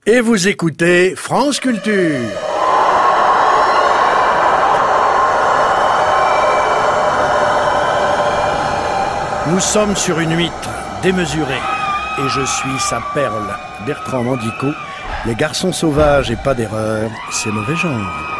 Et vous écoutez France Culture. Nous sommes sur une huître démesurée et je suis sa perle. Bertrand Mandico, les garçons sauvages et pas d'erreur, c'est mauvais genre.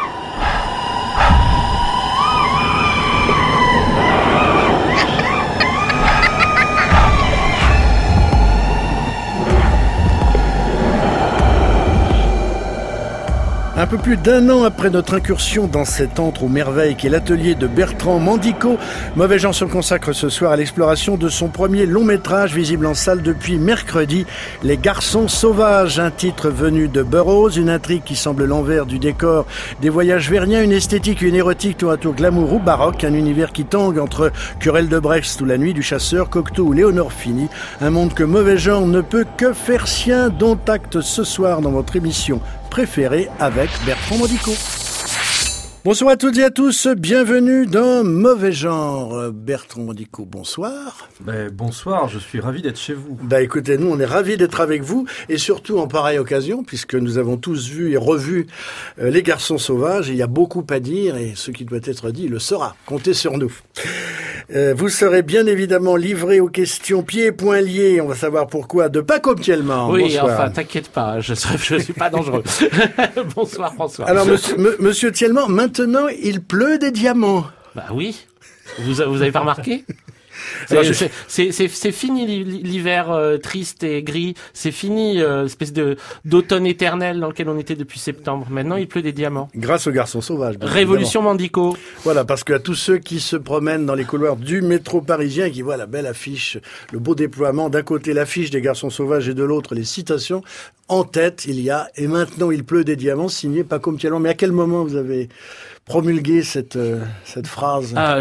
Un peu plus d'un an après notre incursion dans cet antre aux merveilles qui est l'atelier de Bertrand Mandico, Mauvais Genre se consacre ce soir à l'exploration de son premier long métrage visible en salle depuis mercredi, Les Garçons Sauvages, un titre venu de Burroughs, une intrigue qui semble l'envers du décor des voyages verniens, une esthétique et une érotique tour à tour glamour ou baroque, un univers qui tangue entre Querelle de Brest ou La Nuit du Chasseur, Cocteau ou Léonore Fini, un monde que Mauvais Genre ne peut que faire sien, dont acte ce soir dans votre émission préférée avec Bertrand Mandico. Bonsoir à toutes et à tous, bienvenue dans Mauvais Genre. Bertrand Mandico, bonsoir. Bonsoir, je suis ravi d'être chez vous. Écoutez, nous on est ravis d'être avec vous, et surtout en pareille occasion, puisque nous avons tous vu et revu Les Garçons Sauvages. Il y a beaucoup à dire, et ce qui doit être dit le sera. Comptez sur nous. Vous serez bien évidemment livré aux questions pieds et poings liés, on va savoir pourquoi, de Paco Thielman. Oui, bonsoir. Enfin, t'inquiète pas, je suis pas dangereux. Bonsoir François. Alors, monsieur Thielman, maintenant, il pleut des diamants. Bah oui. Vous avez pas remarqué? C'est fini l'hiver triste et gris. C'est fini l'espèce d'automne éternel dans lequel on était depuis septembre. Maintenant, il pleut des diamants. Grâce aux Garçons Sauvages. Révolution évidemment. Mandico. Voilà, parce qu'à tous ceux qui se promènent dans les couloirs du métro parisien, qui voient la belle affiche, le beau déploiement, d'un côté l'affiche des Garçons Sauvages et de l'autre les citations, en tête il y a « Et maintenant il pleut des diamants » signé Paco Thielman. Mais à quel moment vous avez promulgué cette phrase? À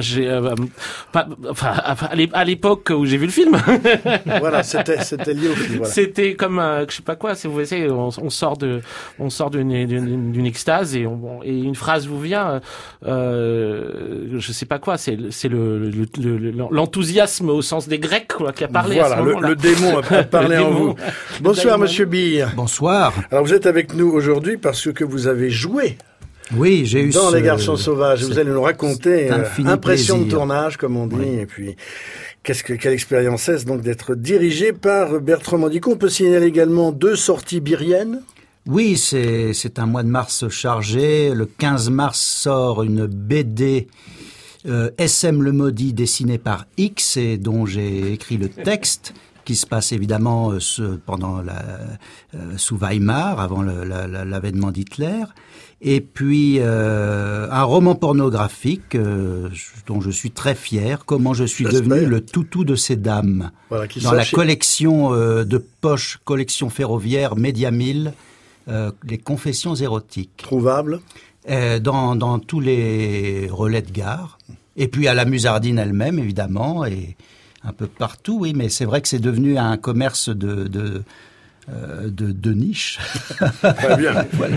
l'époque où j'ai vu le film. Voilà, c'était lié au film. Voilà. C'était comme je sais pas quoi. Si vous savez, on sort d'une extase et une phrase vous vient. Je sais pas quoi. C'est l'enthousiasme au sens des Grecs quoi qui a parlé. Voilà, à ce moment-là. le démon a parlé en vous. Bonsoir, monsieur Bille. Bonsoir. Alors vous êtes avec nous aujourd'hui parce que vous avez joué. Oui, j'ai eu dans Les Garçons Sauvages. Vous allez nous raconter impression de tournage, comme on dit, oui. Et puis quelle expérience est-ce donc d'être dirigé par Bertrand Mandico. On peut signaler également 2 sorties biriennes. Oui, c'est un mois de mars chargé. Le 15 mars sort une BD SM le Maudit dessinée par X et dont j'ai écrit le texte, qui se passe évidemment pendant sous Weimar, avant l'avènement d'Hitler. Et puis un roman pornographique dont je suis très fier, Comment je suis devenu le toutou de ces dames. Voilà, dans la collection de poche, collection ferroviaire Média 1000, les confessions érotiques. Trouvable dans tous les relais de gare. Et puis à la Musardine elle-même, évidemment, et un peu partout, oui, mais c'est vrai que c'est devenu un commerce de niche. Très bien. Voilà.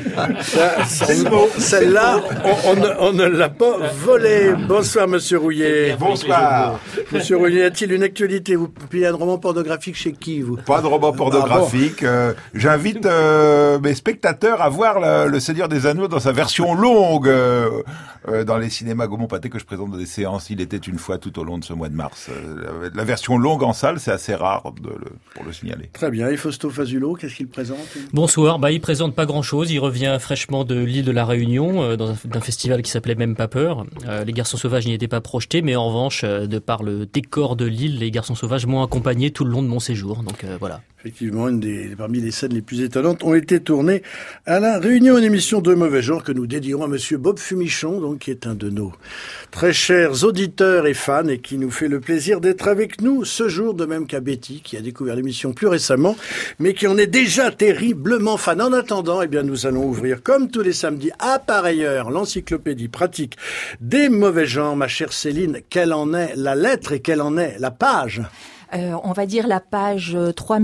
Celle-là, on ne l'a pas volée. Bonsoir, monsieur Rouillet. Bonsoir. Monsieur Rouillet, y a-t-il une actualité? Vous publiez un roman pornographique chez qui, vous? Pas de roman pornographique. J'invite mes spectateurs à voir Le Seigneur des Anneaux dans sa version longue dans les cinémas Gaumont-Pâté que je présente dans des séances. Il était une fois tout au long de ce mois de mars. La version longue en salle, c'est assez rare pour le signaler. Très bien. Et Fausto Fazulo, qu'est-ce qu'il présente? Bonsoir. Il présente pas grand-chose. Il revient fraîchement de l'île de la Réunion, d'un festival qui s'appelait Même pas peur. Les Garçons Sauvages n'y étaient pas projetés, mais en revanche, de par le décor de l'île, les Garçons Sauvages m'ont accompagné tout le long de mon séjour. Donc voilà. Effectivement, parmi les scènes les plus étonnantes ont été tournées à la Réunion, une émission de Mauvais Genre que nous dédierons à monsieur Bob Fumichon, donc, qui est un de nos très chers auditeurs et fans et qui nous fait le plaisir d'être avec nous ce jour, de même qu'à Betty, qui a découvert l'émission plus récemment, mais qui en est déjà terriblement fan. En attendant, nous allons ouvrir, comme tous les samedis, à pareille heure, l'encyclopédie pratique des Mauvais Genres. Ma chère Céline, quelle en est la lettre et quelle en est la page? On va dire la page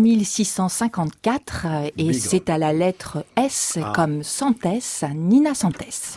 3654 et Bigre. C'est à la lettre S comme Santès, Nina Santès.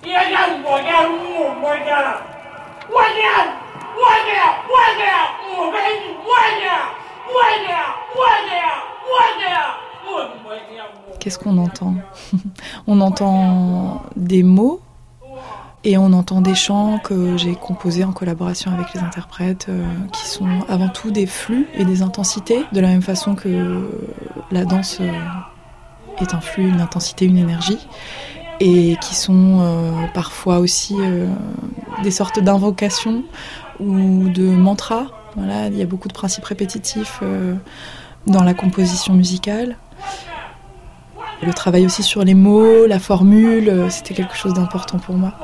Qu'est-ce qu'on entend ? On entend des mots et on entend des chants que j'ai composés en collaboration avec les interprètes qui sont avant tout des flux et des intensités, de la même façon que la danse est un flux, une intensité, une énergie, et qui sont parfois aussi des sortes d'invocations ou de mantras. Voilà, il y a beaucoup de principes répétitifs dans la composition musicale. Le travail aussi sur les mots, la formule, c'était quelque chose d'important pour moi.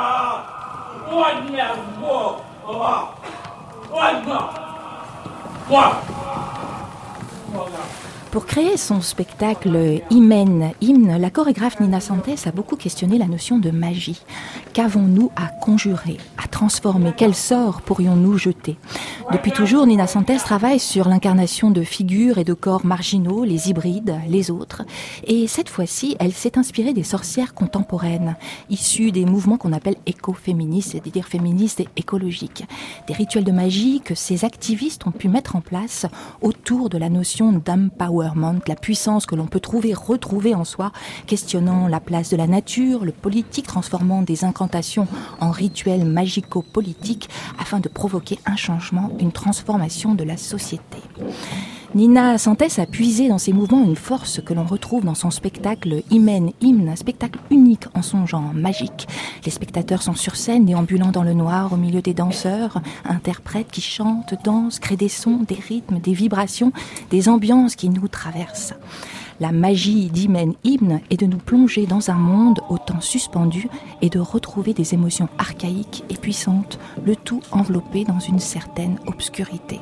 Pour créer son spectacle Hymne, la chorégraphe Nina Santés a beaucoup questionné la notion de magie. Qu'avons-nous à conjurer, à transformer ? Quel sort pourrions-nous jeter ? Depuis toujours, Nina Santés travaille sur l'incarnation de figures et de corps marginaux, les hybrides, les autres. Et cette fois-ci, elle s'est inspirée des sorcières contemporaines, issues des mouvements qu'on appelle écoféministes, c'est-à-dire féministes et écologiques. Des rituels de magie que ces activistes ont pu mettre en place autour de la notion d'empowerment, la puissance que l'on peut retrouver en soi, questionnant la place de la nature, le politique, transformant des incantations en rituels magico-politiques afin de provoquer un changement, une transformation de la société. Nina Santés a puisé dans ses mouvements une force que l'on retrouve dans son spectacle Hymne, un spectacle unique en son genre, magique. Les spectateurs sont sur scène, déambulant dans le noir au milieu des danseurs, interprètes qui chantent, dansent, créent des sons, des rythmes, des vibrations, des ambiances qui nous traversent. La magie d'Hymne est de nous plonger dans un monde au temps suspendu et de retrouver des émotions archaïques et puissantes, le tout enveloppé dans une certaine obscurité.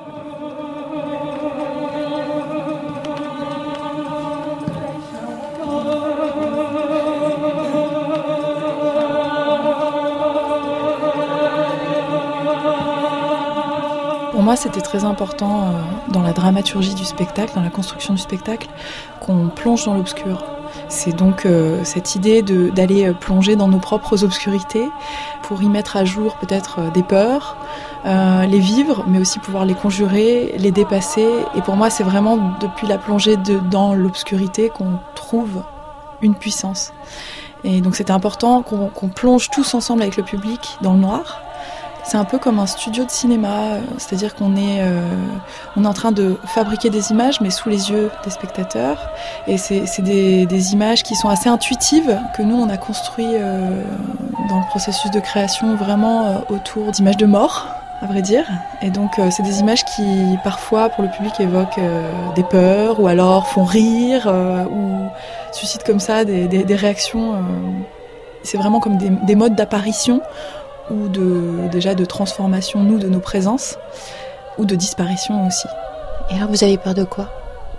Pour moi, c'était très important dans la dramaturgie du spectacle, dans la construction du spectacle, qu'on plonge dans l'obscur. C'est donc cette idée d'aller plonger dans nos propres obscurités pour y mettre à jour peut-être des peurs, les vivre, mais aussi pouvoir les conjurer, les dépasser. Et pour moi, c'est vraiment depuis la plongée dans l'obscurité qu'on trouve une puissance. Et donc c'était important qu'on plonge tous ensemble avec le public dans le noir. C'est un peu comme un studio de cinéma, c'est-à-dire qu'on est en train de fabriquer des images, mais sous les yeux des spectateurs. Et c'est des images qui sont assez intuitives, que nous, on a construit dans le processus de création vraiment autour d'images de mort, à vrai dire. Et donc, c'est des images qui, parfois, pour le public, évoquent des peurs, ou alors font rire, ou suscitent comme ça des réactions. C'est vraiment comme des modes d'apparition, ou déjà de transformation, nous, de nos présences, ou de disparition aussi. Et alors, vous avez peur de quoi ?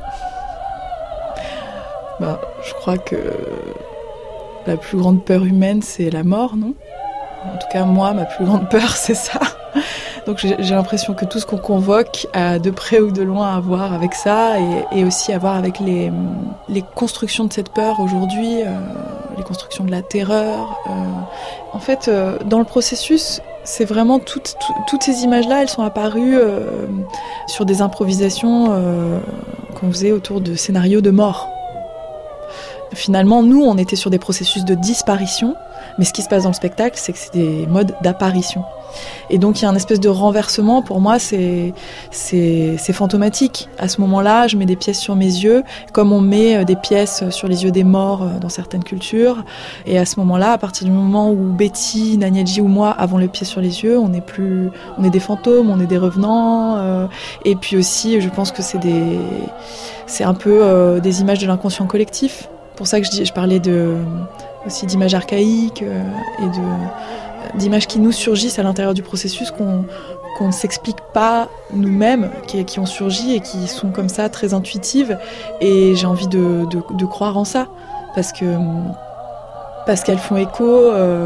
Je crois que la plus grande peur humaine, c'est la mort, non ? En tout cas, moi, ma plus grande peur, c'est ça. Donc j'ai l'impression que tout ce qu'on convoque a de près ou de loin à voir avec ça, et aussi à voir avec les constructions de cette peur aujourd'hui, les constructions de la terreur. En fait, dans le processus, c'est vraiment toutes ces images-là, elles sont apparues sur des improvisations qu'on faisait autour de scénarios de mort. Finalement, nous, on était sur des processus de disparition, mais ce qui se passe dans le spectacle, c'est que c'est des modes d'apparition. Et donc il y a un espèce de renversement. Pour moi, c'est fantomatique. À ce moment-là, je mets des pièces sur mes yeux, comme on met des pièces sur les yeux des morts dans certaines cultures. Et à ce moment-là, à partir du moment où Betty, Nanyadji ou moi avons les pieds sur les yeux, on est des fantômes, on est des revenants. Et puis aussi, je pense que c'est un peu des images de l'inconscient collectif. C'est pour ça que je parlais aussi d'images archaïques et d'images qui nous surgissent à l'intérieur du processus, qu'on ne s'explique pas nous-mêmes, qui ont surgi et qui sont comme ça très intuitives. Et j'ai envie de croire en ça, parce qu'elles font écho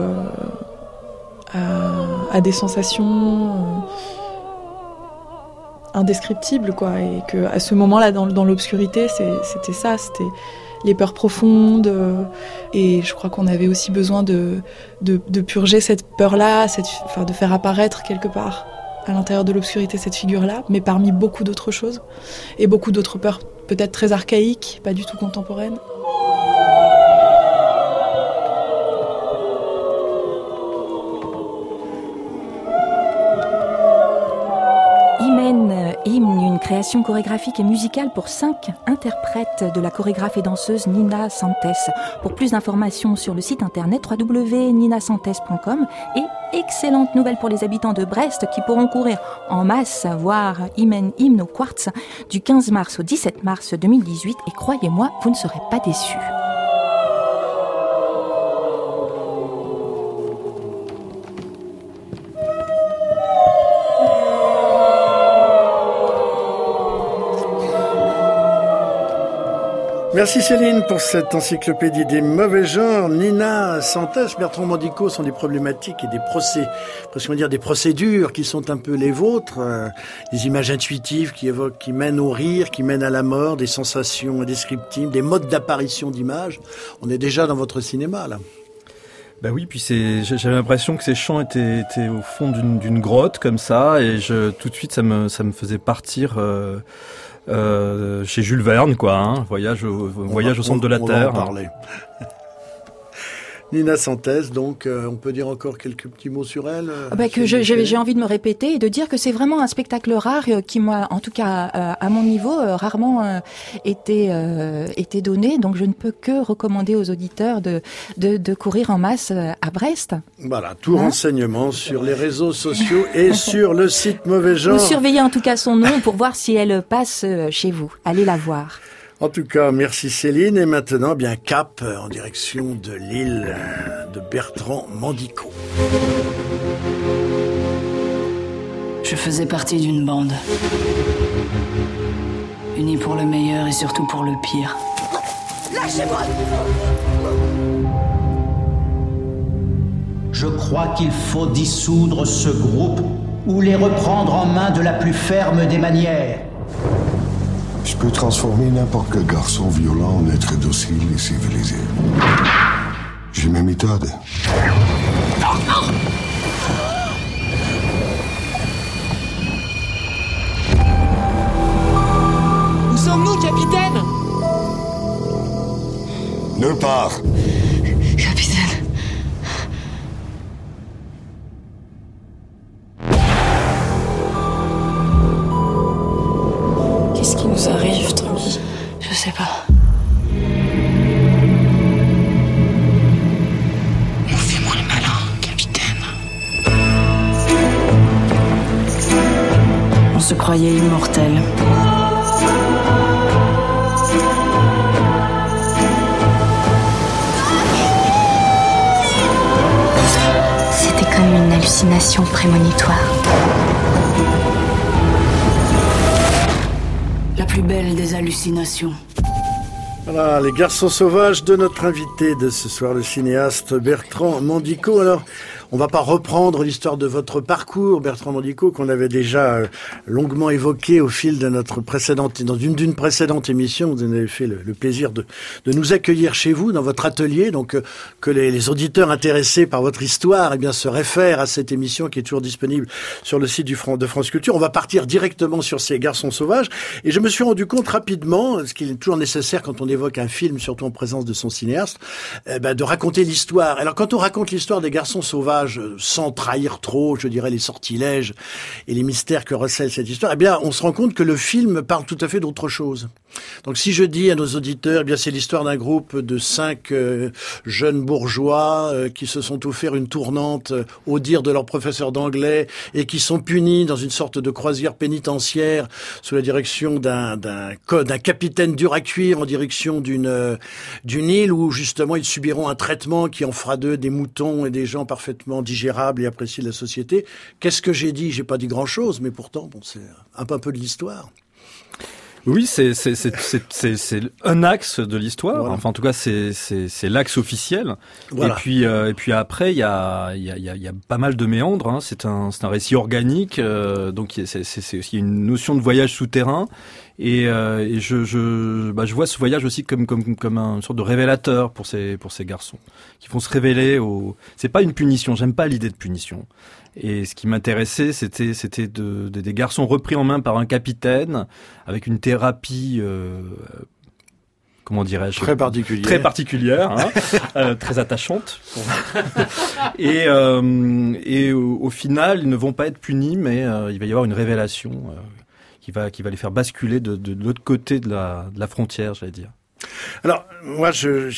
à des sensations indescriptibles, quoi. Et qu'à ce moment-là, dans l'obscurité, c'était ça, c'était les peurs profondes, et je crois qu'on avait aussi besoin de purger cette peur-là, de faire apparaître quelque part à l'intérieur de l'obscurité cette figure-là, mais parmi beaucoup d'autres choses, et beaucoup d'autres peurs peut-être très archaïque, pas du tout contemporaine. Hymne, une création chorégraphique et musicale pour 5 interprètes de la chorégraphe et danseuse Nina Santes. Pour plus d'informations sur le site internet www.ninasantes.com. Et excellente nouvelle pour les habitants de Brest qui pourront courir en masse voir Hymne au Quartz du 15 mars au 17 mars 2018. Et croyez-moi, vous ne serez pas déçus. Merci Céline pour cette encyclopédie des mauvais genres. Nina Santes, Bertrand Mandico sont des problématiques et des procédures qui sont un peu les vôtres, des images intuitives qui mènent au rire, qui mènent à la mort, des sensations indescriptibles, des modes d'apparition d'images. On est déjà dans votre cinéma là. Bah oui, puis j'avais l'impression que ces chants étaient au fond d'une grotte comme ça, et tout de suite ça me faisait partir. Chez Jules Verne, quoi, hein. Voyage au centre de la Terre. On va en parler. Nina Santes, donc, on peut dire encore quelques petits mots sur elle. J'ai envie de me répéter et de dire que c'est vraiment un spectacle rare qui m'a, en tout cas à mon niveau, rarement été donné. Donc je ne peux que recommander aux auditeurs de courir en masse à Brest. Voilà, tout renseignement sur les réseaux sociaux et sur le site Mauvais Genre. Vous surveillez en tout cas son nom pour voir si elle passe chez vous. Allez la voir. En tout cas, merci Céline. Et maintenant, bien cap en direction de l'île de Bertrand Mandico. Je faisais partie d'une bande. Unie pour le meilleur et surtout pour le pire. Lâchez-moi! Je crois qu'il faut dissoudre ce groupe ou les reprendre en main de la plus ferme des manières. Je peux transformer n'importe quel garçon violent en être docile et civilisé. J'ai mes méthodes. Où sommes-nous, capitaine? Nulle part. Capitaine. Qu'est-ce qui nous arrive, Tommy? Je sais pas. On fait moins le malin, capitaine. On se croyait immortel. C'était comme une hallucination prémonitoire. La plus belle des hallucinations. Voilà, les garçons sauvages de notre invité de ce soir, le cinéaste Bertrand Mandico. Alors, on va pas reprendre l'histoire de votre parcours, Bertrand Mandico, qu'on avait déjà longuement évoqué au fil de notre précédente, dans d'une précédente émission. Vous en avez fait le plaisir de nous accueillir chez vous, dans votre atelier. Donc, que les auditeurs intéressés par votre histoire, eh bien, se réfèrent à cette émission qui est toujours disponible sur le site de France Culture. On va partir directement sur ces garçons sauvages. Et je me suis rendu compte rapidement, ce qui est toujours nécessaire quand on évoque un film, surtout en présence de son cinéaste, de raconter l'histoire. Alors, quand on raconte l'histoire des garçons sauvages, sans trahir trop, je dirais, les sortilèges et les mystères que recèle cette histoire, eh bien, on se rend compte que le film parle tout à fait d'autre chose. Donc, si je dis à nos auditeurs, eh bien, c'est l'histoire d'un groupe de 5 jeunes bourgeois qui se sont offert une tournante au dire de leur professeur d'anglais et qui sont punis dans une sorte de croisière pénitentiaire sous la direction d'un capitaine dur à cuire en direction d'une île où, justement, ils subiront un traitement qui en fera d'eux des moutons et des gens parfaitement digérables et appréciés de la société. Qu'est-ce que j'ai dit? J'ai pas dit grand-chose, mais pourtant, bon, c'est un peu de l'histoire. Oui, c'est un axe de l'histoire. Voilà. Enfin, en tout cas, c'est l'axe officiel. Voilà. Et puis après, il y a pas mal de méandres. Hein. C'est un récit organique. Donc, il y a une notion de voyage souterrain. Et je vois ce voyage aussi comme une sorte de révélateur pour ces garçons qui vont se révéler c'est pas une punition, j'aime pas l'idée de punition. Et ce qui m'intéressait, c'était des garçons repris en main par un capitaine avec une thérapie comment dirais-je, très particulière, très attachante. Et au final, ils ne vont pas être punis, mais il va y avoir une révélation qui va les faire basculer de l'autre côté de la frontière, j'allais dire. Alors, moi,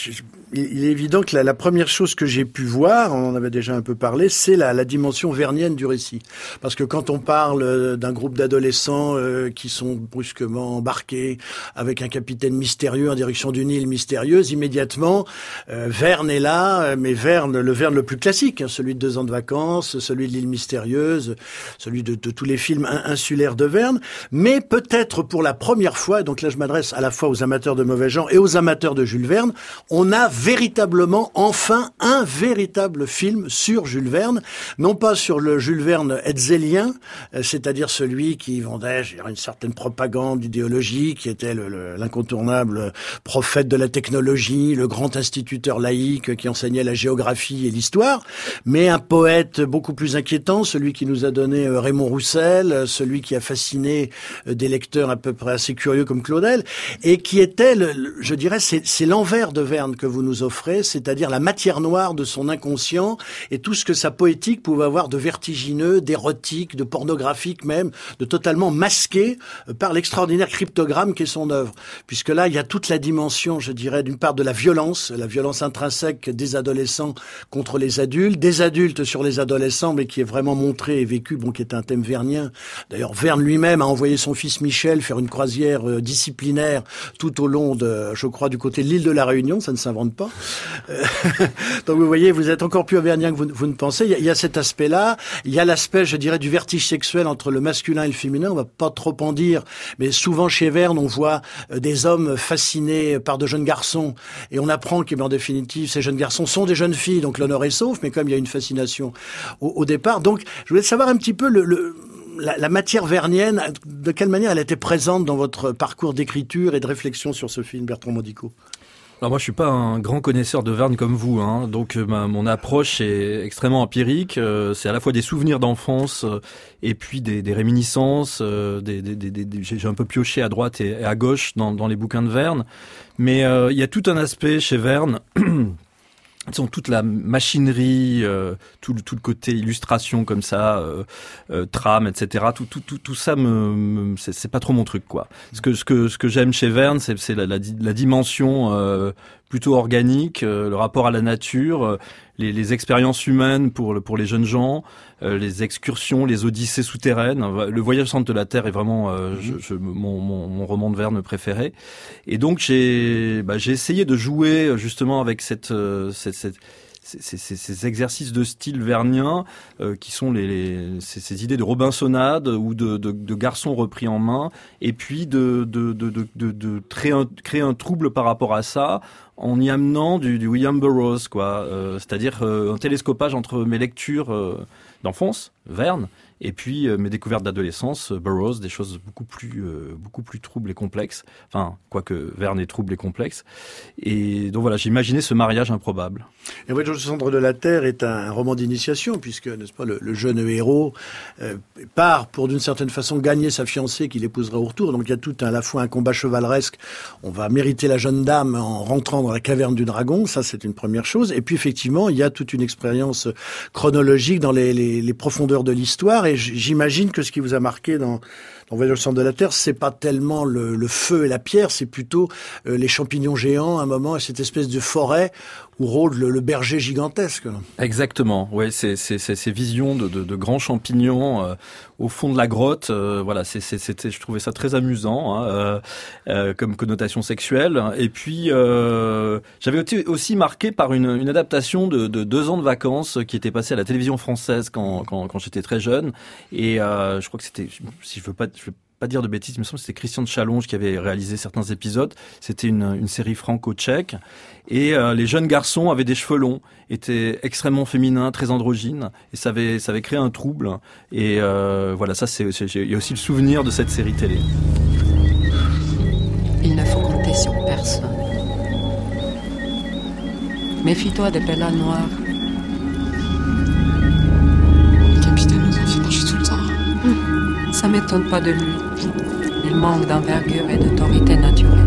il est évident que la première chose que j'ai pu voir, on en avait déjà un peu parlé, c'est la dimension vernienne du récit. Parce que quand on parle d'un groupe d'adolescents qui sont brusquement embarqués avec un capitaine mystérieux en direction d'une île mystérieuse, immédiatement, Verne est là, mais le Verne le plus classique, celui de 2 ans de vacances, celui de l'île mystérieuse, celui de tous les films insulaires de Verne. Mais peut-être pour la première fois, donc là je m'adresse à la fois aux amateurs de mauvais genre et aux amateurs de Jules Verne, on a véritablement, enfin, un véritable film sur Jules Verne, non pas sur le Jules Verne hetzélien, c'est-à-dire celui qui vendait une certaine propagande idéologique, qui était l'incontournable prophète de la technologie, le grand instituteur laïque qui enseignait la géographie et l'histoire, mais un poète beaucoup plus inquiétant, celui qui nous a donné Raymond Roussel, celui qui a fasciné des lecteurs à peu près assez curieux comme Claudel, et qui était je dirais, c'est l'envers de Verne que vous nous offrez, c'est-à-dire la matière noire de son inconscient et tout ce que sa poétique pouvait avoir de vertigineux, d'érotique, de pornographique même, de totalement masqué par l'extraordinaire cryptogramme qu'est son œuvre. Puisque là, il y a toute la dimension, je dirais, d'une part de la violence intrinsèque des adolescents contre les adultes, des adultes sur les adolescents, mais qui est vraiment montré et vécu, qui est un thème vernien. D'ailleurs, Verne lui-même a envoyé son fils Michel faire une croisière disciplinaire tout au long je crois, du côté de l'île de la Réunion, ça ne s'invente pas. Donc vous voyez, vous êtes encore plus auvergnat que vous ne pensez. Il y a cet aspect-là. Il y a l'aspect, je dirais, du vertige sexuel entre le masculin et le féminin. On va pas trop en dire, mais souvent chez Verne, on voit des hommes fascinés par de jeunes garçons, et on apprend qu'en définitive, ces jeunes garçons sont des jeunes filles, donc l'honneur est sauf, mais comme il y a une fascination au départ. Donc, je voulais savoir un petit peu la matière vernienne, de quelle manière elle était présente dans votre parcours d'écriture et de réflexion sur ce film, Bertrand Mandico? Alors moi je suis pas un grand connaisseur de Verne comme vous, donc mon approche est extrêmement empirique. C'est à la fois des souvenirs d'enfance et puis des réminiscences. J'ai un peu pioché à droite et à gauche dans les bouquins de Verne, mais il y a tout un aspect chez Verne. Toute la machinerie, tout le côté illustration comme ça, trame, etc. Tout ça c'est pas trop mon truc, quoi. Ce que j'aime chez Verne, c'est la dimension plutôt organique, le rapport à la nature, les expériences humaines pour les jeunes gens, les excursions, les odyssées souterraines. Le voyage au centre de la Terre est vraiment mon roman de Verne préféré. Et donc j'ai essayé de jouer justement avec ces exercices de style vernien qui sont ces idées de Robinsonade ou de garçons repris en main, et puis de créer un trouble par rapport à ça en y amenant du William Burroughs, quoi. C'est-à-dire un télescopage entre mes lectures d'enfance, Verne, et puis mes découvertes d'adolescence, Burroughs, des choses beaucoup plus troubles et complexes. Enfin, quoique Verne est trouble et complexe. Et donc voilà, j'ai imaginé ce mariage improbable. Et Voyage au centre de la Terre est un roman d'initiation, puisque, n'est-ce pas, le jeune héros part pour, d'une certaine façon, gagner sa fiancée qu'il épousera au retour. Donc il y a tout à la fois un combat chevaleresque. On va mériter la jeune dame en rentrant dans la caverne du dragon. Ça, c'est une première chose. Et puis, effectivement, il y a toute une expérience chronologique dans les profondeurs de l'histoire. Et j'imagine que ce qui vous a marqué dans Voyage au centre de la Terre, c'est pas tellement le feu et la pierre, c'est plutôt les champignons géants à un moment, et cette espèce de forêt où rôde le berger gigantesque. Exactement, ouais, c'est ces visions de grands champignons au fond de la grotte. Voilà, c'était, je trouvais ça très amusant, comme connotation sexuelle. Et puis j'avais été aussi marqué par une adaptation de 2 ans de vacances qui était passée à la télévision française quand j'étais très jeune. Et je crois que c'était, si je veux pas dire de bêtises, il me semble que c'était Christian de Challonge qui avait réalisé certains épisodes. C'était une série franco-tchèque. Et les jeunes garçons avaient des cheveux longs, étaient extrêmement féminins, très androgynes. Et ça avait créé un trouble. Et voilà, ça il y a aussi le souvenir de cette série télé. personne. Méfie-toi des pellas noirs. Le capitaine nous a fait marcher tout le temps. Ça m'étonne pas de lui. Il manque d'envergure et d'autorité naturelle.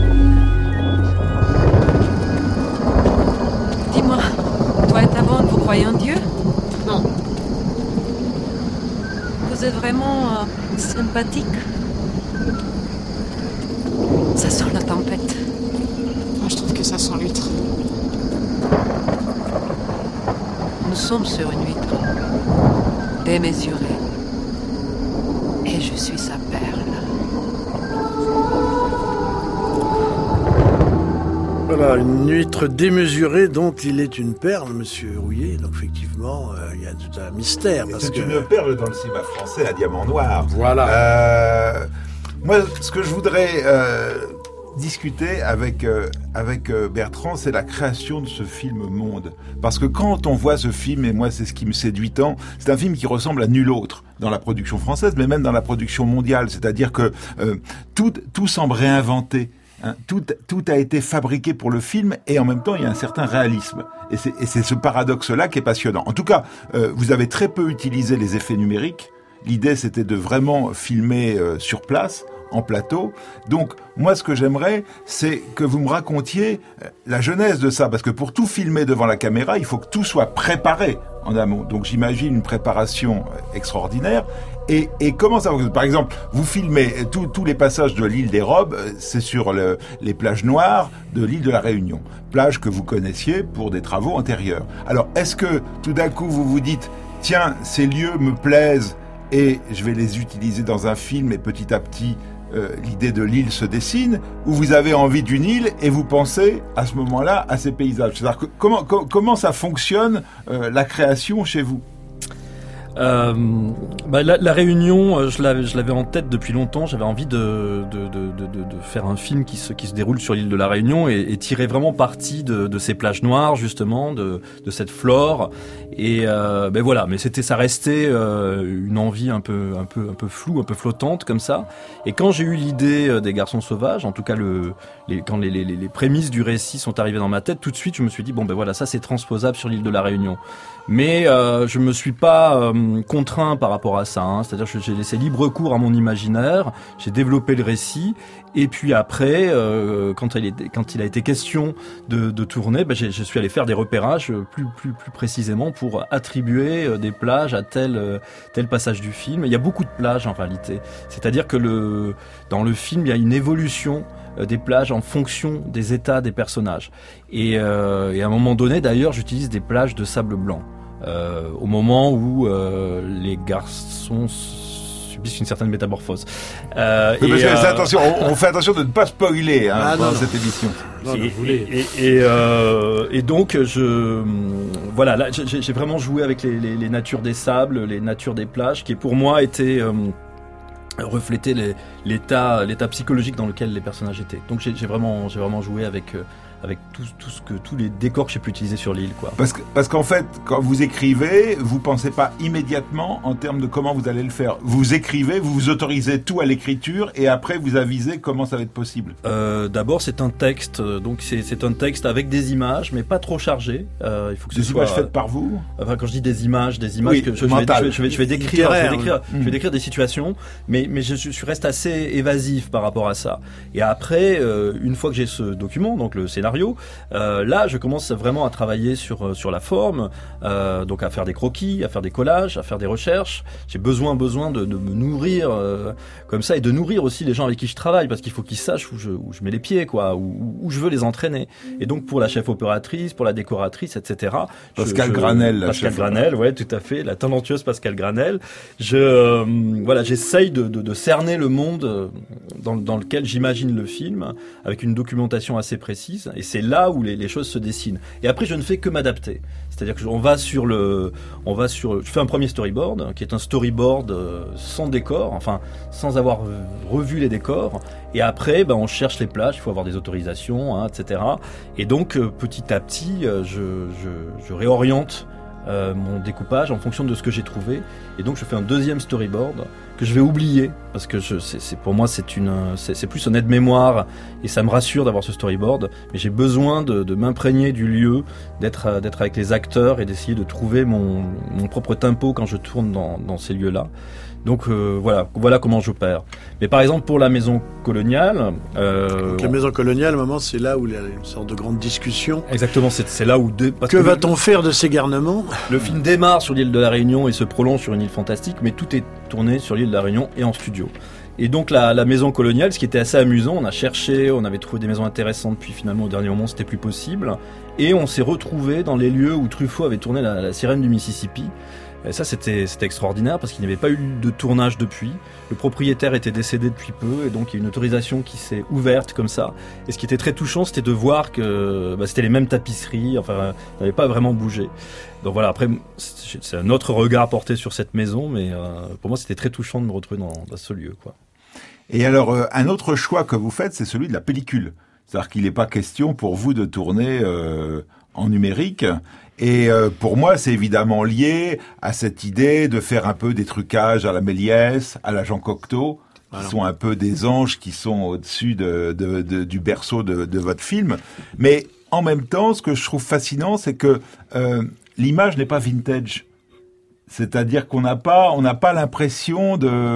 Dis-moi, toi et ta bande, vous croyez en Dieu? Non. Vous êtes vraiment sympathique. Ça sent la tempête. Moi, je trouve que ça sent l'huître. Nous sommes sur une huître, démesurée. Et je suis sa perle. Voilà, une huître démesurée dont il est une perle, monsieur Rouillet. Donc effectivement, il y a tout un mystère. C'est une perle dans le cinéma français, un diamant noir. Voilà. Moi, ce que je voudrais discuter avec Bertrand, c'est la création de ce film Monde. Parce que quand on voit ce film, et moi c'est ce qui me séduit tant, c'est un film qui ressemble à nul autre dans la production française, mais même dans la production mondiale. C'est-à-dire que tout semble réinventé. Hein, tout a été fabriqué pour le film et en même temps il y a un certain réalisme et c'est ce paradoxe-là qui est passionnant. En tout cas, vous avez très peu utilisé les effets numériques. L'idée c'était de vraiment filmer sur place, en plateau. Donc moi ce que j'aimerais c'est que vous me racontiez la genèse de ça, parce que pour tout filmer devant la caméra il faut que tout soit préparé en amont. Donc j'imagine une préparation extraordinaire. Et comment ça fonctionne? Par exemple, vous filmez tous les passages de l'île des Robes, c'est sur les plages noires de l'île de la Réunion. Plages que vous connaissiez pour des travaux antérieurs. Alors, est-ce que tout d'un coup vous vous dites, tiens, ces lieux me plaisent et je vais les utiliser dans un film et petit à petit, l'idée de l'île se dessine, ou vous avez envie d'une île et vous pensez à ce moment-là à ces paysages? C'est-à-dire que comment ça fonctionne la création chez vous? La Réunion, je l'avais en tête depuis longtemps. J'avais envie de faire un film qui se déroule sur l'île de la Réunion et tirer vraiment parti de ces plages noires, justement, de cette flore. Et voilà, mais ça restait une envie un peu floue, un peu flottante comme ça. Et quand j'ai eu l'idée des Garçons sauvages, en tout cas quand les prémices du récit sont arrivées dans ma tête, tout de suite je me suis dit ça c'est transposable sur l'île de la Réunion. Mais je me suis pas contraint par rapport à ça, hein. C'est-à-dire que j'ai laissé libre cours à mon imaginaire, j'ai développé le récit, et puis après, quand il a été question de tourner, je suis allé faire des repérages plus précisément pour attribuer des plages à tel passage du film. Il y a beaucoup de plages en réalité, c'est-à-dire que dans le film il y a une évolution des plages en fonction des états des personnages. Et à un moment donné, d'ailleurs, j'utilise des plages de sable blanc. Au moment où les garçons subissent une certaine métamorphose. Attention, on fait attention de ne pas spoiler dans cette émission. Et donc, là, j'ai vraiment joué avec les natures des sables, les natures des plages, qui pour moi étaient refléter l'état psychologique dans lequel les personnages étaient. Donc j'ai vraiment joué avec tous les décors que j'ai pu utiliser sur l'île, quoi. Parce qu'en fait, quand vous écrivez, vous pensez pas immédiatement en termes de comment vous allez le faire. Vous écrivez, vous autorisez tout à l'écriture et après vous avisez comment ça va être possible. D'abord, c'est un texte, donc c'est un texte avec des images, mais pas trop chargé. Il faut que des images faites par vous. Enfin, quand je dis des images oui, que je vais décrire, je vais décrire des situations, mais je reste assez évasif par rapport à ça. Et après, une fois que j'ai ce document, donc le scénario, là je commence vraiment à travailler sur la forme, donc à faire des croquis, à faire des collages, à faire des recherches. J'ai besoin de me nourrir comme ça, et de nourrir aussi les gens avec qui je travaille, parce qu'il faut qu'ils sachent où je mets les pieds, quoi, où je veux les entraîner. Et donc pour la chef opératrice, pour la décoratrice, etc. Pascal Granel, ouais, tout à fait, la talentueuse Pascal Granel. J'essaye de cerner le monde dans lequel j'imagine le film, avec une documentation assez précise. Et c'est là où les choses se dessinent. Et après, je ne fais que m'adapter. C'est-à-dire que je fais un premier storyboard, qui est un storyboard sans décor, enfin, sans avoir revu les décors. Et après, on cherche les plages, il faut avoir des autorisations, etc. Et donc, petit à petit, je réoriente mon découpage en fonction de ce que j'ai trouvé. Et donc je fais un deuxième storyboard que je vais oublier parce que pour moi c'est plus un aide-mémoire et ça me rassure d'avoir ce storyboard. Mais j'ai besoin de m'imprégner du lieu, d'être avec les acteurs et d'essayer de trouver mon propre tempo quand je tourne dans ces lieux-là. Donc voilà comment j'opère. Mais par exemple pour la maison coloniale... Donc la maison coloniale, à un moment, c'est là où il y a une sorte de grande discussion. Exactement, c'est là où... Que va-t-on faire de ces garnements ? Le film démarre sur l'île de la Réunion et se prolonge sur une île fantastique, mais tout est tourné sur l'île de la Réunion et en studio. Et donc la maison coloniale, ce qui était assez amusant, on a cherché, on avait trouvé des maisons intéressantes, puis finalement au dernier moment c'était plus possible. Et on s'est retrouvé dans les lieux où Truffaut avait tourné la Sirène du Mississippi. Et ça c'était extraordinaire parce qu'il n'y avait pas eu de tournage depuis. Le propriétaire était décédé depuis peu et donc il y a une autorisation qui s'est ouverte comme ça. Et ce qui était très touchant, c'était de voir que c'était les mêmes tapisseries, enfin, ça n'avait pas vraiment bougé. Donc voilà, après c'est un autre regard porté sur cette maison, mais pour moi c'était très touchant de me retrouver dans ce lieu, quoi. Et alors un autre choix que vous faites, c'est celui de la pellicule. C'est-à-dire qu'il n'est pas question pour vous de tourner en numérique. Et pour moi, c'est évidemment lié à cette idée de faire un peu des trucages à la Méliès, à la Jean Cocteau, qui sont un peu des anges qui sont au-dessus du berceau de votre film. Mais en même temps, ce que je trouve fascinant, c'est que l'image n'est pas vintage. C'est-à-dire qu'on n'a pas l'impression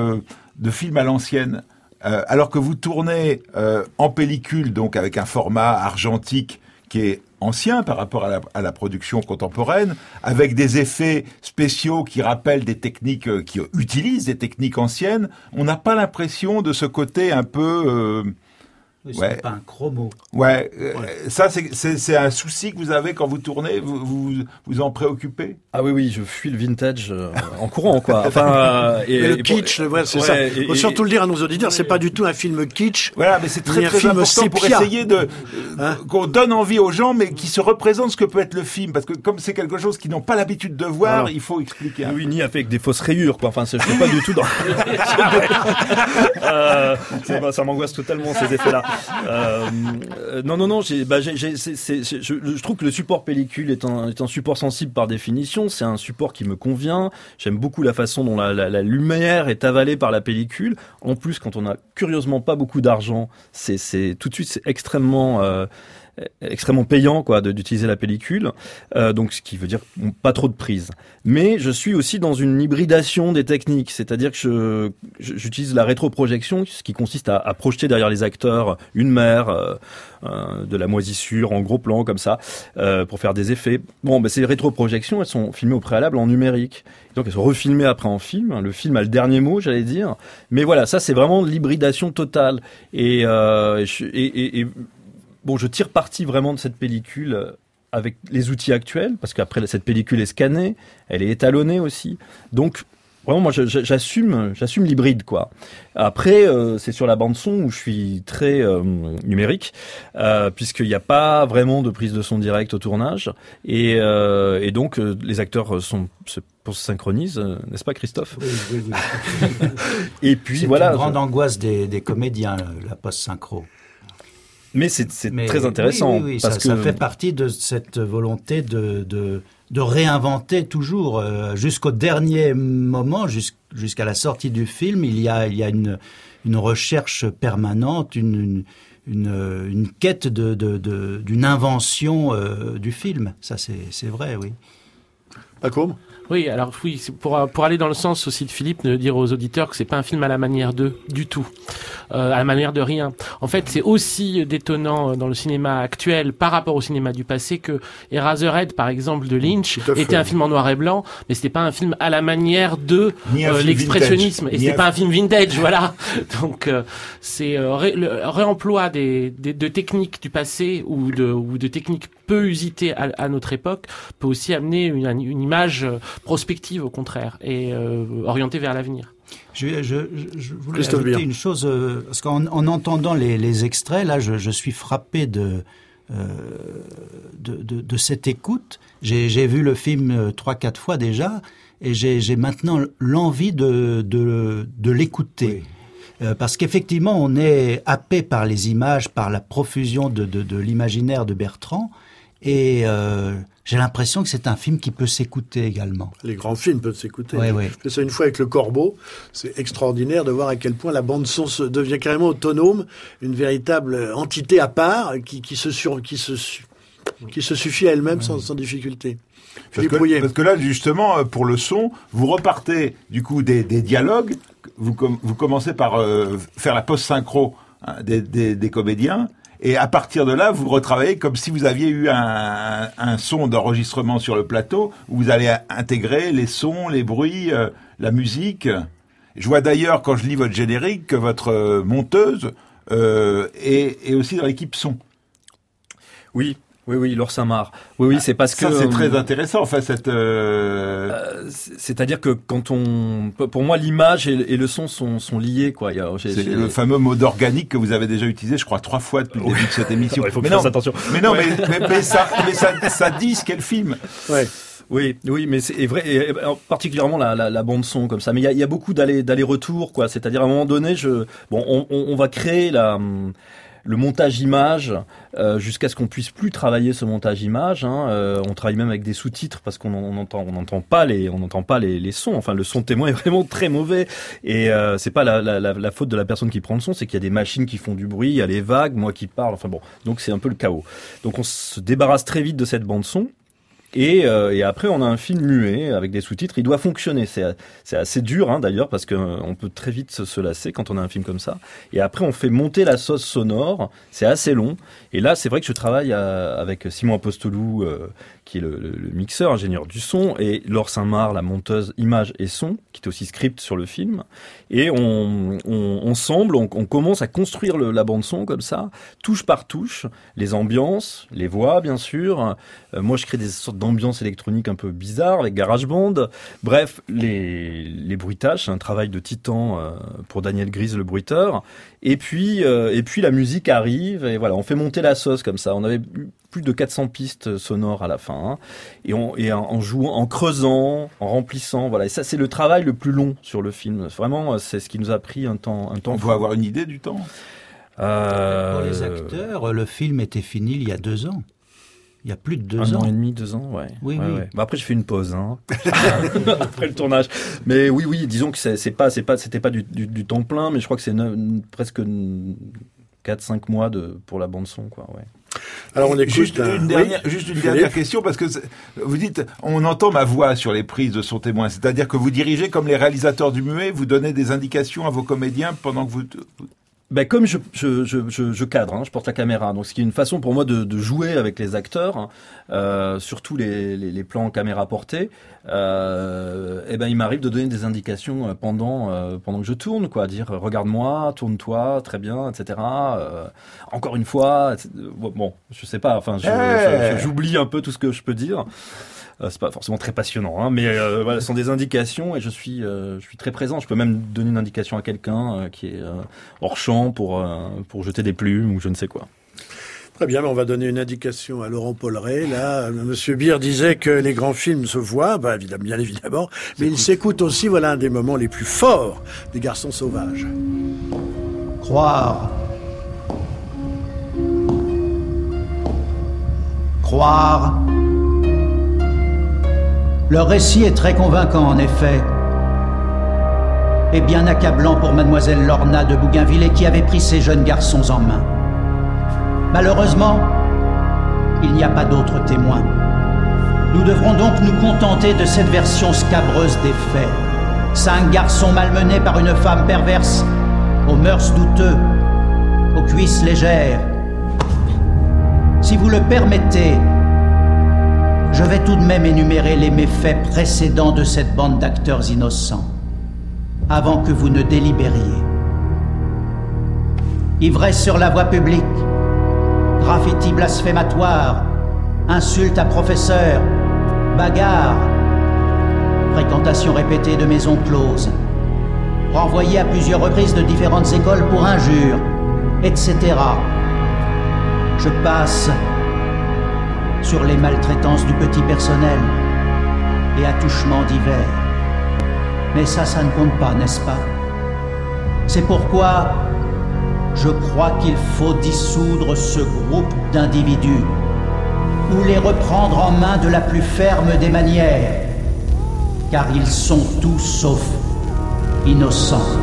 de film à l'ancienne. Alors que vous tournez en pellicule, donc avec un format argentique qui est ancien par rapport à la production contemporaine, avec des effets spéciaux qui rappellent des techniques, qui utilisent des techniques anciennes, on n'a pas l'impression de ce côté un peu... Oui, c'est pas un chromo. Ouais. Ça c'est un souci que vous avez quand vous tournez, vous en préoccupez? Ah oui, je fuis le vintage en courant, quoi. Enfin, le kitsch, c'est ça. Il faut surtout le dire à nos auditeurs, c'est pas du tout un film kitsch. Voilà, mais c'est très important pour essayer qu'on donne envie aux gens, mais qui se représentent ce que peut être le film, parce que comme c'est quelque chose qu'ils n'ont pas l'habitude de voir, il faut expliquer. Oui, ni avec des fausses rayures, quoi. Enfin, je suis pas du tout dans. Ça m'angoisse totalement ces effets-là. Non. Je trouve que le support pellicule est un support sensible par définition. C'est un support qui me convient. J'aime beaucoup la façon dont la lumière est avalée par la pellicule. En plus, quand on a curieusement pas beaucoup d'argent, c'est tout de suite c'est extrêmement payant, quoi, d'utiliser la pellicule. Donc, ce qui veut dire pas trop de prise. Mais je suis aussi dans une hybridation des techniques, c'est-à-dire que j'utilise la rétroprojection, ce qui consiste à projeter derrière les acteurs une mer, de la moisissure en gros plan comme ça, pour faire des effets. Bon, ces rétroprojections, elles sont filmées au préalable en numérique. Donc, elles sont refilmées après en film. Le film a le dernier mot, j'allais dire. Mais voilà, ça, c'est vraiment l'hybridation totale. Bon, je tire parti vraiment de cette pellicule avec les outils actuels, parce qu'après, cette pellicule est scannée, elle est étalonnée aussi. Donc, vraiment, moi, j'assume l'hybride, quoi. Après, c'est sur la bande-son où je suis très numérique, puisqu'il n'y a pas vraiment de prise de son direct au tournage. Et donc, les acteurs se synchronisent, n'est-ce pas, Christophe ? Oui. Et puis, c'est une grande angoisse des comédiens, la post-synchro. Mais c'est très intéressant. Oui, parce que ça fait partie de cette volonté de réinventer toujours, jusqu'au dernier moment, jusqu'à la sortie du film, il y a une recherche permanente, une quête d'une invention du film. Ça, c'est vrai, oui. Paco ? Oui, alors oui, pour aller dans le sens aussi de Philippe, de dire aux auditeurs que c'est pas un film à la manière d'eux du tout, à la manière de rien. En fait, c'est aussi détonnant dans le cinéma actuel par rapport au cinéma du passé que Eraserhead, par exemple, de Lynch, était un film en noir et blanc, mais c'était pas un film à la manière de l'expressionnisme, et c'était pas un film vintage, voilà. Donc c'est le réemploi de techniques du passé ou de techniques peu usitées à notre époque peut aussi amener une image prospective au contraire et orientée vers l'avenir. Je voulais ajouter une chose, parce qu'en entendant les extraits, là, je suis frappé de cette écoute. J'ai vu le film 3-4 fois déjà, et j'ai maintenant l'envie de l'écouter. Oui. Parce qu'effectivement, on est happé par les images, par la profusion de l'imaginaire de Bertrand, Et j'ai l'impression que c'est un film qui peut s'écouter également. Les grands films peuvent s'écouter. Oui, oui. Je fais ça une fois avec Le Corbeau. C'est extraordinaire de voir à quel point la bande-son devient carrément autonome, une véritable entité à part qui se suffit à elle-même sans difficulté. Parce que là, justement, pour le son, vous repartez du coup des dialogues. Vous commencez par faire la post-synchro des comédiens. Et à partir de là, vous retravaillez comme si vous aviez eu un son d'enregistrement sur le plateau, où vous allez intégrer les sons, les bruits, la musique. Je vois d'ailleurs, quand je lis votre générique, que votre monteuse est aussi dans l'équipe son. Oui, Laure Saint-Marc. Oui, c'est parce que... Ça, c'est très intéressant, enfin, cette... C'est-à-dire que pour moi, l'image et le son sont liés, quoi. C'est le fameux mot d'organique que vous avez déjà utilisé, je crois, 3 fois depuis le début de cette émission. Il faut faire attention. Mais ça dit ce qu'est le film. Ouais. Oui, mais c'est vrai, et particulièrement la bande son comme ça. Mais il y a beaucoup d'aller-retour, quoi. C'est-à-dire, à un moment donné, on va créer le montage image jusqu'à ce qu'on puisse plus travailler ce montage image. On travaille même avec des sous-titres parce qu'on n'entend pas les sons. Enfin, le son témoin est vraiment très mauvais. Et c'est pas la faute de la personne qui prend le son, c'est qu'il y a des machines qui font du bruit, il y a les vagues, moi qui parle. Enfin bon, donc c'est un peu le chaos. Donc on se débarrasse très vite de cette bande son. Et après, on a un film muet avec des sous-titres. Il doit fonctionner. C'est assez dur, d'ailleurs, parce que on peut très vite se lasser quand on a un film comme ça. Et après, on fait monter la sauce sonore. C'est assez long. Et là, c'est vrai que je travaille avec Simon Apostolou, qui est le mixeur, ingénieur du son, et Laure Saint-Marc, la monteuse image et son, qui est aussi script sur le film. Et ensemble, on commence à construire la bande son comme ça, touche par touche, les ambiances, les voix, bien sûr. Moi, je crée des sortes d'ambiance électronique un peu bizarre avec GarageBand. Bref, les bruitages, c'est un travail de titan pour Daniel Grise, le bruiteur. Et puis la musique arrive et voilà, on fait monter la sauce comme ça. On avait plus de 400 pistes sonores à la fin, et en jouant, en creusant, en remplissant, voilà. Et ça, c'est le travail le plus long sur le film. Vraiment, c'est ce qui nous a pris un temps. On peut avoir une idée du temps. Pour les acteurs, le film était fini il y a 2 ans. Il y a plus de 2 ans. 1 an et demi, 2 ans, ouais. Oui. Bah après, j'ai fait une pause, après le tournage. Mais oui, disons que c'était pas du temps plein, mais je crois que c'est presque 4-5 mois pour la bande son, quoi, ouais. Alors on écoute juste une dernière question, parce que vous dites, on entend ma voix sur les prises de son témoin, c'est-à-dire que vous dirigez comme les réalisateurs du muet, vous donnez des indications à vos comédiens pendant que vous... Ben comme je cadre, je porte la caméra, donc ce qui est une façon pour moi de jouer avec les acteurs, surtout les plans caméra portée. Il m'arrive de donner des indications pendant que je tourne, quoi, dire regarde-moi, tourne-toi, très bien, etc. Encore une fois, bon, je sais pas, enfin, j'oublie un peu tout ce que je peux dire. C'est pas forcément très passionnant, mais voilà, ce sont des indications et je suis très présent. Je peux même donner une indication à quelqu'un qui est hors champ pour jeter des plumes ou je ne sais quoi. Très bien, mais on va donner une indication à Laurent Polleret. Là, Monsieur Beer disait que les grands films se voient, bien évidemment, mais ils s'écoutent aussi. Voilà un des moments les plus forts des Garçons sauvages. Croire. Leur récit est très convaincant, en effet, et bien accablant pour mademoiselle Lorna de Bougainville, qui avait pris ces jeunes garçons en main. Malheureusement, il n'y a pas d'autres témoins. Nous devrons donc nous contenter de cette version scabreuse des faits. 5 garçons malmenés par une femme perverse, aux mœurs douteux, aux cuisses légères. Si vous le permettez, je vais tout de même énumérer les méfaits précédents de cette bande d'acteurs innocents, avant que vous ne délibériez. Ivresse sur la voie publique, graffiti blasphématoire, insultes à professeurs, bagarres, fréquentation répétée de maisons closes, renvoyé à plusieurs reprises de différentes écoles pour injures, etc. Je passe sur les maltraitances du petit personnel et attouchements divers. Mais ça ne compte pas, n'est-ce pas? C'est pourquoi je crois qu'il faut dissoudre ce groupe d'individus. ou les reprendre en main de la plus ferme des manières, car ils sont tous sauf innocents.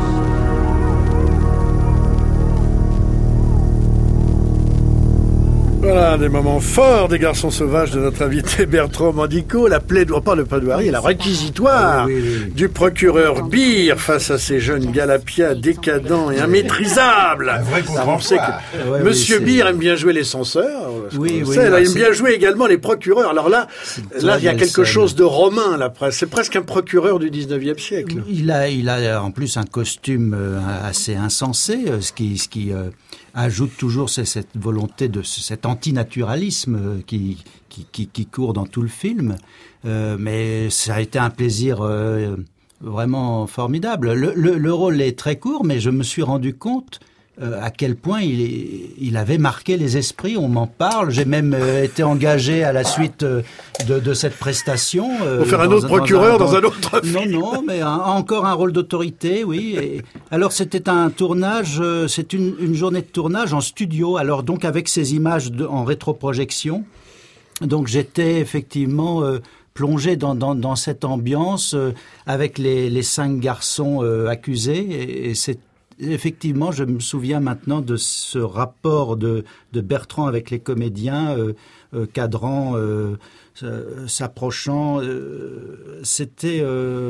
Voilà, des moments forts des Garçons sauvages de notre invité Bertrand Mandico, la plaidoirie, la réquisitoire du procureur Beer face à ces jeunes galapias décadents et immaîtrisables. Un vrai contre-emploi. Monsieur Beer aime bien jouer les censeurs. Oui, il aime bien jouer également les procureurs. Alors là, il y a quelque chose de romain, là. C'est presque un procureur du 19e siècle. Il a en plus un costume assez insensé, ce qui ajoute toujours cette volonté de cet antinaturalisme qui court dans tout le film. Mais ça a été un plaisir vraiment formidable. Le rôle est très court, mais je me suis rendu compte à quel point il avait marqué les esprits. On m'en parle. J'ai même été engagé à la suite de cette prestation. Pour faire un autre procureur dans un autre film. Non, mais encore un rôle d'autorité, oui. Et alors c'était un tournage, c'est une journée de tournage en studio. Alors donc avec ces images en rétroprojection. Donc j'étais effectivement plongé dans cette ambiance avec les 5 garçons accusés. Et c'est effectivement, je me souviens maintenant de ce rapport de Bertrand avec les comédiens, cadrant, s'approchant. C'était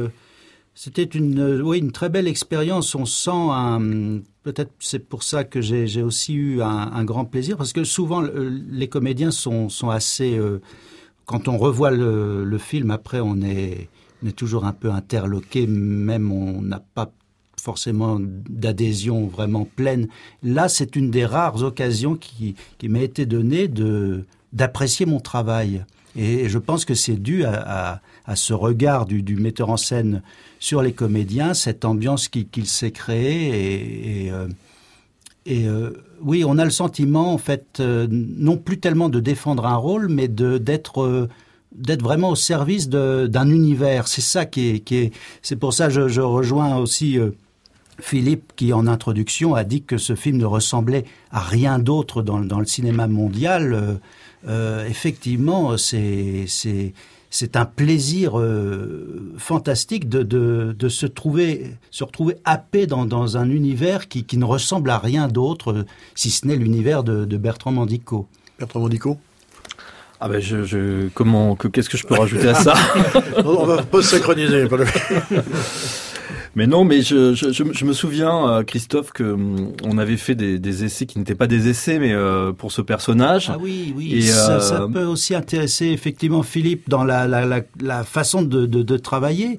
une très belle expérience. On sent peut-être c'est pour ça que j'ai aussi eu un grand plaisir, parce que souvent les comédiens sont assez. Quand on revoit le film, après on est toujours un peu interloqué, même on n'a pas forcément d'adhésion vraiment pleine. Là, c'est une des rares occasions qui m'a été donnée d'apprécier mon travail. Et je pense que c'est dû à ce regard du metteur en scène sur les comédiens, cette ambiance qu'il s'est créée. Oui, on a le sentiment, en fait, non plus tellement de défendre un rôle, mais d'être vraiment au service d'un univers. C'est ça qui est. C'est pour ça que je rejoins aussi Philippe, qui en introduction a dit que ce film ne ressemblait à rien d'autre dans le cinéma mondial. Effectivement, c'est un plaisir fantastique de se retrouver happé dans un univers qui ne ressemble à rien d'autre, si ce n'est l'univers de Bertrand Mandico. Bertrand Mandico ? Ah ben qu'est-ce que je peux rajouter à ça ? On va pas se synchroniser. Mais non, mais je me souviens, Christophe, que on avait fait des essais qui n'étaient pas des essais, mais pour ce personnage. Ah oui, et ça peut aussi intéresser effectivement Philippe dans la façon de travailler.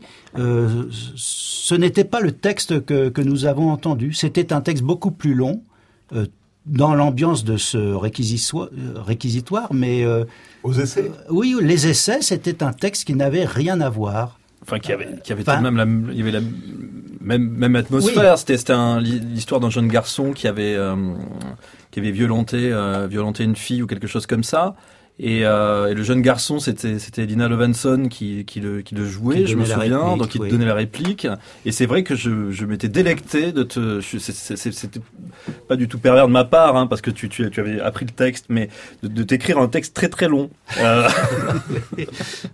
Ce n'était pas le texte que nous avons entendu. C'était un texte beaucoup plus long, dans l'ambiance de ce réquisitoire, mais aux essais. Oui, les essais, c'était un texte qui n'avait rien à voir. Enfin, qui avait tout de même il y avait la même atmosphère. Oui. C'était l'histoire d'un jeune garçon qui avait violenté une fille ou quelque chose comme ça. Et le jeune garçon, c'était Lina Levinson qui le jouait, je me souviens, donc il te donnait la réplique. Et c'est vrai que je m'étais délecté c'était pas du tout pervers de ma part, hein, parce que tu avais appris le texte, mais de t'écrire un texte très très long. Oui.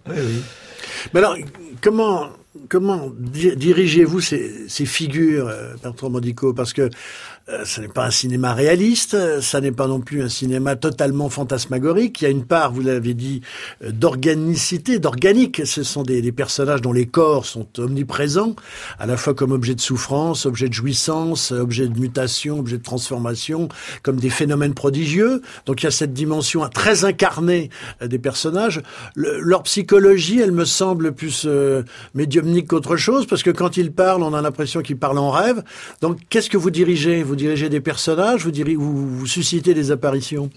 Mais alors, comment dirigez-vous ces figures, Bertrand Mandico ? Parce que ce n'est pas un cinéma réaliste, ça n'est pas non plus un cinéma totalement fantasmagorique. Il y a une part, vous l'avez dit, d'organicité, d'organique. Ce sont des personnages dont les corps sont omniprésents, à la fois comme objet de souffrance, objet de jouissance, objet de mutation, objet de transformation, comme des phénomènes prodigieux. Donc il y a cette dimension très incarnée des personnages. Leur psychologie, elle me semble plus médiumnique qu'autre chose, parce que quand ils parlent, on a l'impression qu'ils parlent en rêve. Donc qu'est-ce que vous dirigez ? Vous dirigez des personnages, vous suscitez des apparitions.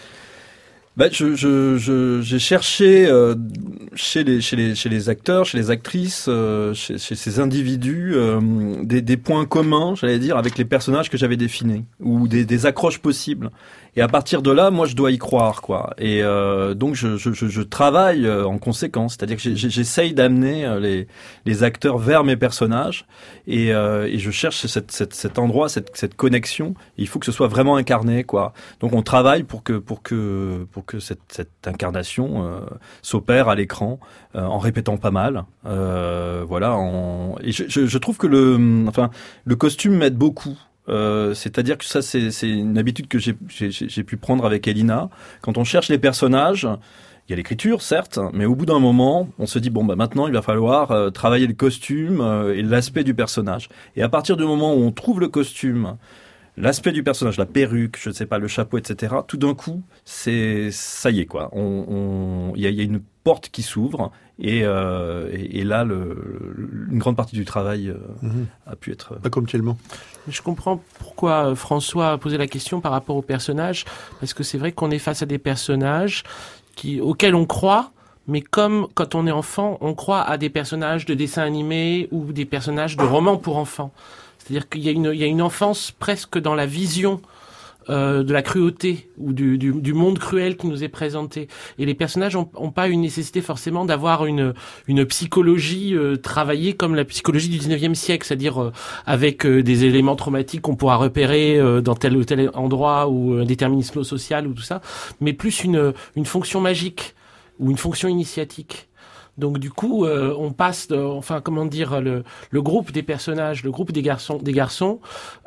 J'ai cherché chez les acteurs, chez les actrices, chez ces individus, des points communs, j'allais dire, avec les personnages que j'avais définis, ou des accroches possibles. Et à partir de là, moi, je dois y croire, quoi. Et donc, je travaille en conséquence, c'est-à-dire que j'essaye d'amener les acteurs vers mes personnages, et je cherche cet endroit, cette connexion. Et il faut que ce soit vraiment incarné, quoi. Donc, on travaille pour que que cette incarnation s'opère à l'écran en répétant pas mal. Voilà. Et je trouve que le costume m'aide beaucoup. C'est-à-dire que ça, c'est une habitude que j'ai pu prendre avec Elina. Quand on cherche les personnages, il y a l'écriture, certes, mais au bout d'un moment, on se dit bon, maintenant, il va falloir travailler le costume et l'aspect du personnage. Et à partir du moment où on trouve le costume, l'aspect du personnage, la perruque, je ne sais pas, le chapeau, etc., tout d'un coup, ça y est, quoi. Il y a une porte qui s'ouvre et là, une grande partie du travail a pu être... Pas comme tellement. Je comprends pourquoi François a posé la question par rapport aux personnages, parce que c'est vrai qu'on est face à des personnages auxquels on croit, mais comme quand on est enfant, on croit à des personnages de dessins animés ou des personnages de romans pour enfants. C'est-à-dire qu'il y a une enfance presque dans la vision de la cruauté ou du monde cruel qui nous est présenté. Et les personnages ont pas une nécessité forcément d'avoir une psychologie travaillée comme la psychologie du 19e siècle, c'est-à-dire avec des éléments traumatiques qu'on pourra repérer dans tel ou tel endroit ou un déterminisme social ou tout ça, mais plus une fonction magique ou une fonction initiatique. Donc du coup, on passe, le groupe des personnages, le groupe des garçons.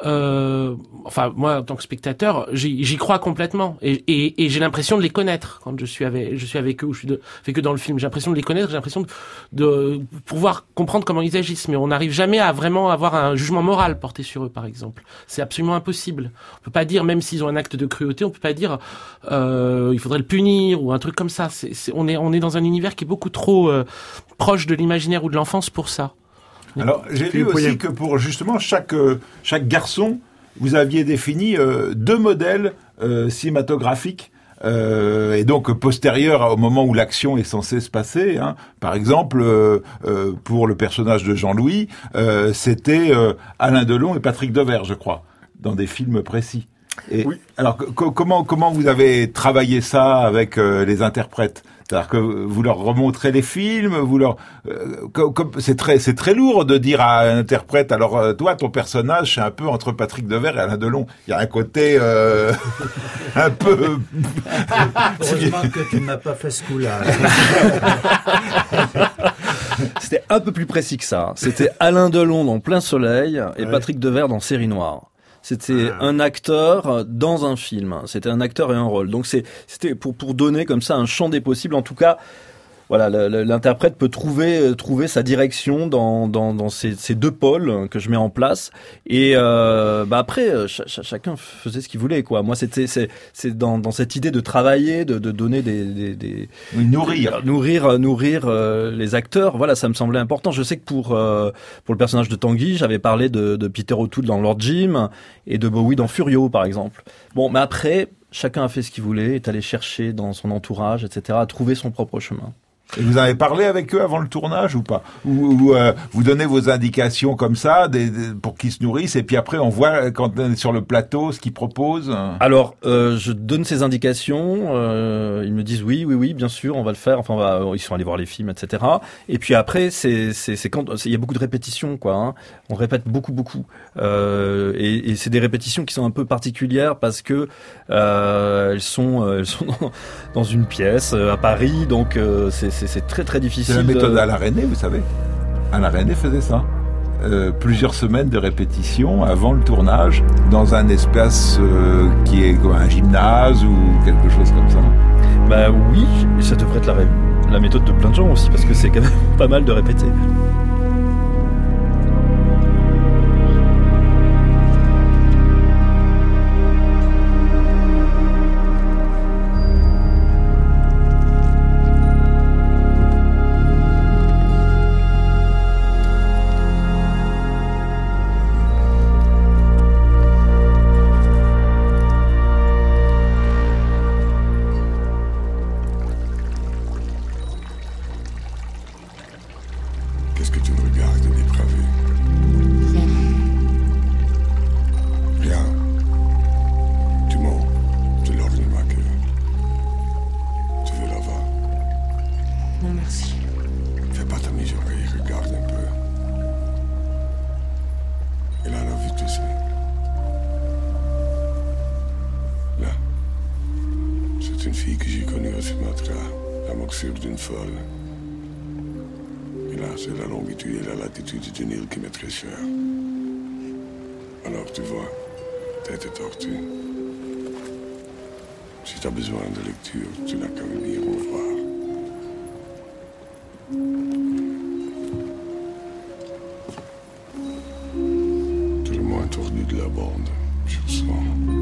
Moi, en tant que spectateur, j'y crois complètement, et j'ai l'impression de les connaître quand je suis avec eux ou je suis fait que dans le film. J'ai l'impression de les connaître, j'ai l'impression de pouvoir comprendre comment ils agissent, mais on n'arrive jamais à vraiment avoir un jugement moral porté sur eux, par exemple. C'est absolument impossible. On peut pas dire, même s'ils ont un acte de cruauté, on peut pas dire il faudrait le punir ou un truc comme ça. On est dans un univers qui est beaucoup trop proche de l'imaginaire ou de l'enfance pour ça. Alors, j'ai lu aussi que pour justement chaque garçon, vous aviez défini 2 modèles cinématographiques et donc postérieurs au moment où l'action est censée se passer. Hein. Par exemple, pour le personnage de Jean-Louis, c'était Alain Delon et Patrick Devers, je crois, dans des films précis. Et oui. Alors, comment vous avez travaillé ça avec les interprètes ? C'est-à-dire que vous leur remontrez les films, c'est très lourd de dire à un interprète, alors toi, ton personnage, c'est un peu entre Patrick Devers et Alain Delon. Il y a un côté un peu... Heureusement que tu ne m'as pas fait ce coup-là. C'était un peu plus précis que ça. C'était Alain Delon dans Plein Soleil et Patrick Devers dans Série Noire. C'était un acteur dans un film. C'était un acteur et un rôle. Donc c'était pour donner comme ça un champ des possibles. En tout cas, voilà, l'interprète peut trouver sa direction dans ces 2 pôles que je mets en place. Et après, chacun faisait ce qu'il voulait, quoi. Moi, c'est dans cette idée de travailler, de donner des nourrir les acteurs. Voilà, ça me semblait important. Je sais que pour le personnage de Tanguy, j'avais parlé de Peter O'Toole dans Lord Jim et de Bowie dans Furio, par exemple. Bon, mais après, chacun a fait ce qu'il voulait, est allé chercher dans son entourage, etc., à trouver son propre chemin. Et vous avez parlé avec eux avant le tournage ou pas ? Ou vous donnez vos indications comme ça pour qu'ils se nourrissent et puis après on voit quand on est sur le plateau ce qu'ils proposent ? Alors je donne ces indications, ils me disent oui bien sûr on va le faire, ils sont allés voir les films, etc. Et puis après c'est quand il y a beaucoup de répétitions, quoi. Hein. On répète beaucoup et c'est des répétitions qui sont un peu particulières parce que elles sont dans une pièce à Paris, donc c'est très très difficile. C'est la méthode Alain Resnais, vous savez. Alain Resnais faisait ça. Plusieurs semaines de répétition avant le tournage, dans un espace qui est comme un gymnase ou quelque chose comme ça. Bah oui, et ça devrait être la méthode de plein de gens aussi, parce que c'est quand même pas mal de répéter. Qu'est-ce que tu C'est une fille que j'ai connue à Sumatra, la morsure d'une folle. Et là, c'est la longitude et la latitude d'une île qui m'est très chère. Alors, tu vois, tête tortue. Si t'as besoin de lecture, tu n'as qu'à venir me voir. T'es le moins tordu de la bande, je le sens.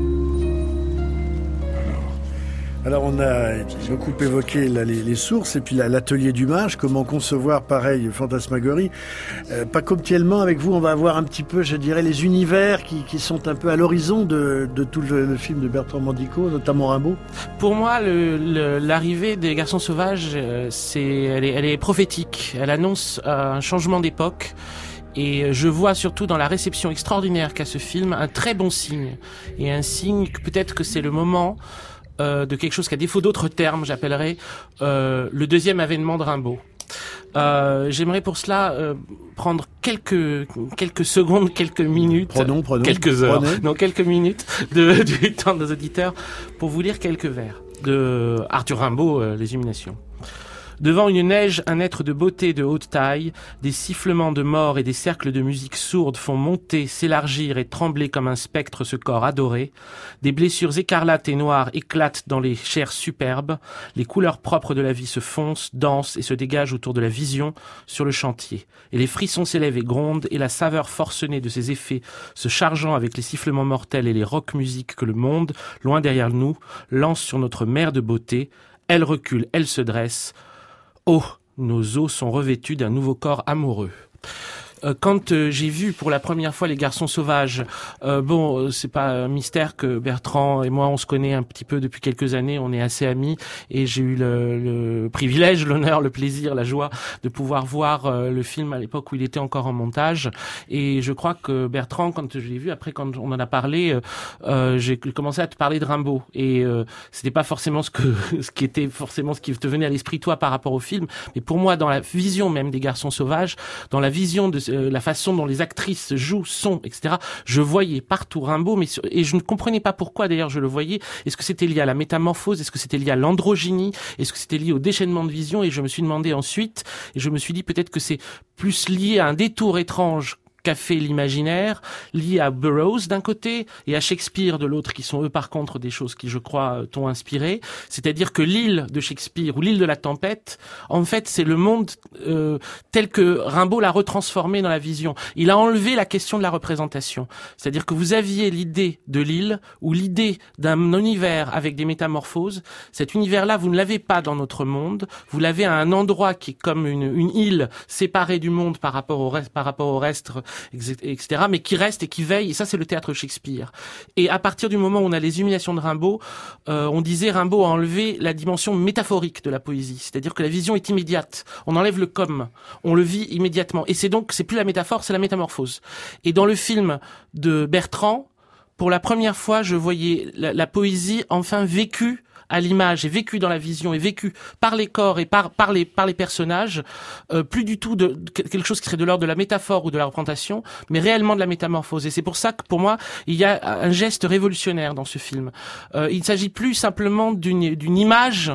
Alors on a beaucoup évoqué là, les sources et puis l'atelier du mage, comment concevoir pareil fantasmagorie. Pas communément avec vous, on va avoir un petit peu, je dirais, les univers qui sont un peu à l'horizon de tout le film de Bertrand Mandico, notamment Rimbaud. Pour moi, l'arrivée des Garçons Sauvages, elle est prophétique. Elle annonce un changement d'époque. Et je vois surtout dans la réception extraordinaire qu'a ce film un très bon signe. Et un signe que peut-être que c'est le moment de quelque chose qu'à défaut d'autres termes, j'appellerais le deuxième avènement de Rimbaud. J'aimerais pour cela prendre quelques secondes, quelques minutes, prenons, quelques heures, prenez. non, quelques minutes du temps de nos auditeurs pour vous lire quelques vers de Arthur Rimbaud, Les Illuminations. Devant une neige, un être de beauté de haute taille, des sifflements de mort et des cercles de musique sourde font monter, s'élargir et trembler comme un spectre ce corps adoré. Des blessures écarlates et noires éclatent dans les chairs superbes. Les couleurs propres de la vie se foncent, dansent et se dégagent autour de la vision sur le chantier. Et les frissons s'élèvent et grondent, et la saveur forcenée de ces effets se chargeant avec les sifflements mortels et les rock-musiques que le monde, loin derrière nous, lance sur notre mer de beauté. Elle recule, elle se dresse. Oh, nos os sont revêtus d'un nouveau corps amoureux. Quand j'ai vu pour la première fois Les Garçons Sauvages, c'est pas un mystère que Bertrand et moi on se connaît un petit peu depuis quelques années, on est assez amis et j'ai eu le privilège, l'honneur, le plaisir, la joie de pouvoir voir le film à l'époque où il était encore en montage. Et je crois que Bertrand, quand je l'ai vu, après quand on en a parlé, j'ai commencé à te parler de Rimbaud et c'était pas forcément ce qui te venait à l'esprit toi par rapport au film, mais pour moi dans la vision même des Garçons Sauvages, dans la vision de la façon dont les actrices jouent, sont, etc. Je voyais partout Rimbaud, et je ne comprenais pas pourquoi d'ailleurs je le voyais. Est-ce que c'était lié à la métamorphose? Est-ce que c'était lié à l'androgynie? Est-ce que c'était lié au déchaînement de vision? Et je me suis demandé ensuite, et je me suis dit peut-être que c'est plus lié à un détour étrange qu'a fait l'imaginaire, lié à Burroughs d'un côté et à Shakespeare de l'autre, qui sont eux par contre des choses qui je crois t'ont inspiré. C'est-à-dire que l'île de Shakespeare ou l'île de la tempête, en fait c'est le monde tel que Rimbaud l'a retransformé dans la vision. Il a enlevé la question de la représentation. C'est-à-dire que vous aviez l'idée de l'île ou l'idée d'un univers avec des métamorphoses. Cet univers-là, vous ne l'avez pas dans notre monde. Vous l'avez à un endroit qui est comme une île séparée du monde par rapport au reste, etc., mais qui reste et qui veille, et ça c'est le théâtre Shakespeare. Et à partir du moment où on a les Illuminations de Rimbaud, on disait Rimbaud a enlevé la dimension métaphorique de la poésie, c'est-à-dire que la vision est immédiate, on enlève le comme, on le vit immédiatement, et c'est plus la métaphore, c'est la métamorphose. Et dans le film de Bertrand, pour la première fois, je voyais la poésie enfin vécue à l'image et vécu dans la vision et vécu par les corps et par les personnages, plus du tout de quelque chose qui serait de l'ordre de la métaphore ou de la représentation, mais réellement de la métamorphose. Et c'est pour ça que pour moi, il y a un geste révolutionnaire dans ce film. Il ne s'agit plus simplement d'une image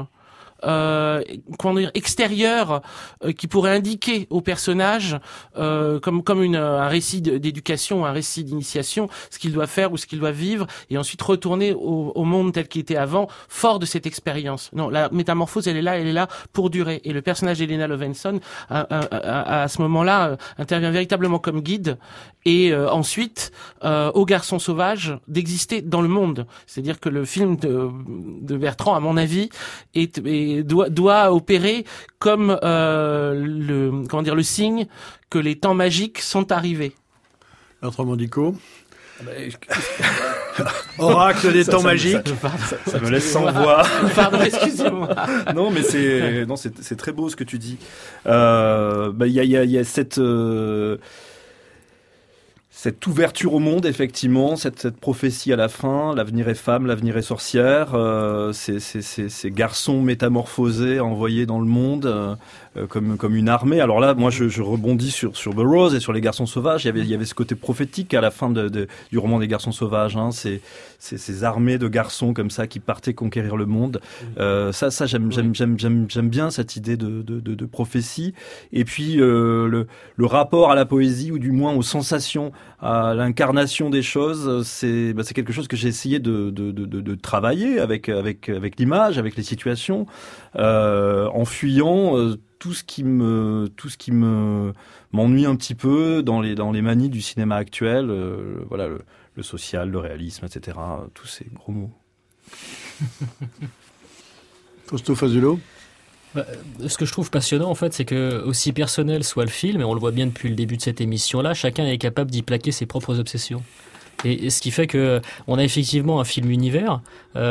extérieur qui pourrait indiquer au personnage comme un récit d'éducation, un récit d'initiation, ce qu'il doit faire ou ce qu'il doit vivre, et ensuite retourner au monde tel qu'il était avant, fort de cette expérience. Non, la métamorphose, elle est là pour durer. Et le personnage d'Helena Levenson, à ce moment-là, intervient véritablement comme guide, et ensuite, aux Garçons Sauvages, d'exister dans le monde. C'est-à-dire que le film de Bertrand, à mon avis, doit opérer comme le signe que les temps magiques sont arrivés. Bertrand Mandico. Oracle des temps magiques. Ça me laisse sans voix. Pardon, excusez-moi. Non, mais c'est très beau ce que tu dis. Il y a cette cette ouverture au monde, effectivement, cette prophétie à la fin, l'avenir est femme, l'avenir est sorcière, ces garçons métamorphosés, envoyés dans le monde comme une armée. Alors là, moi, je rebondis sur The Rose et sur Les Garçons Sauvages. Il y avait ce côté prophétique à la fin du roman des Garçons Sauvages, hein, ces armées de garçons comme ça qui partaient conquérir le monde. Ça, j'aime bien cette idée de prophétie. Et puis le rapport à la poésie, ou du moins aux sensations, à l'incarnation des choses, c'est quelque chose que j'ai essayé de travailler avec l'image, avec les situations, en fuyant tout ce qui m'ennuie un petit peu dans les manies du cinéma actuel, voilà, le social, le réalisme, etc. Tous ces gros mots. Fausto Fazulo. Ce que je trouve passionnant, en fait, c'est que, aussi personnel soit le film, et on le voit bien depuis le début de cette émission-là, chacun est capable d'y plaquer ses propres obsessions. Et ce qui fait que on a effectivement un film univers,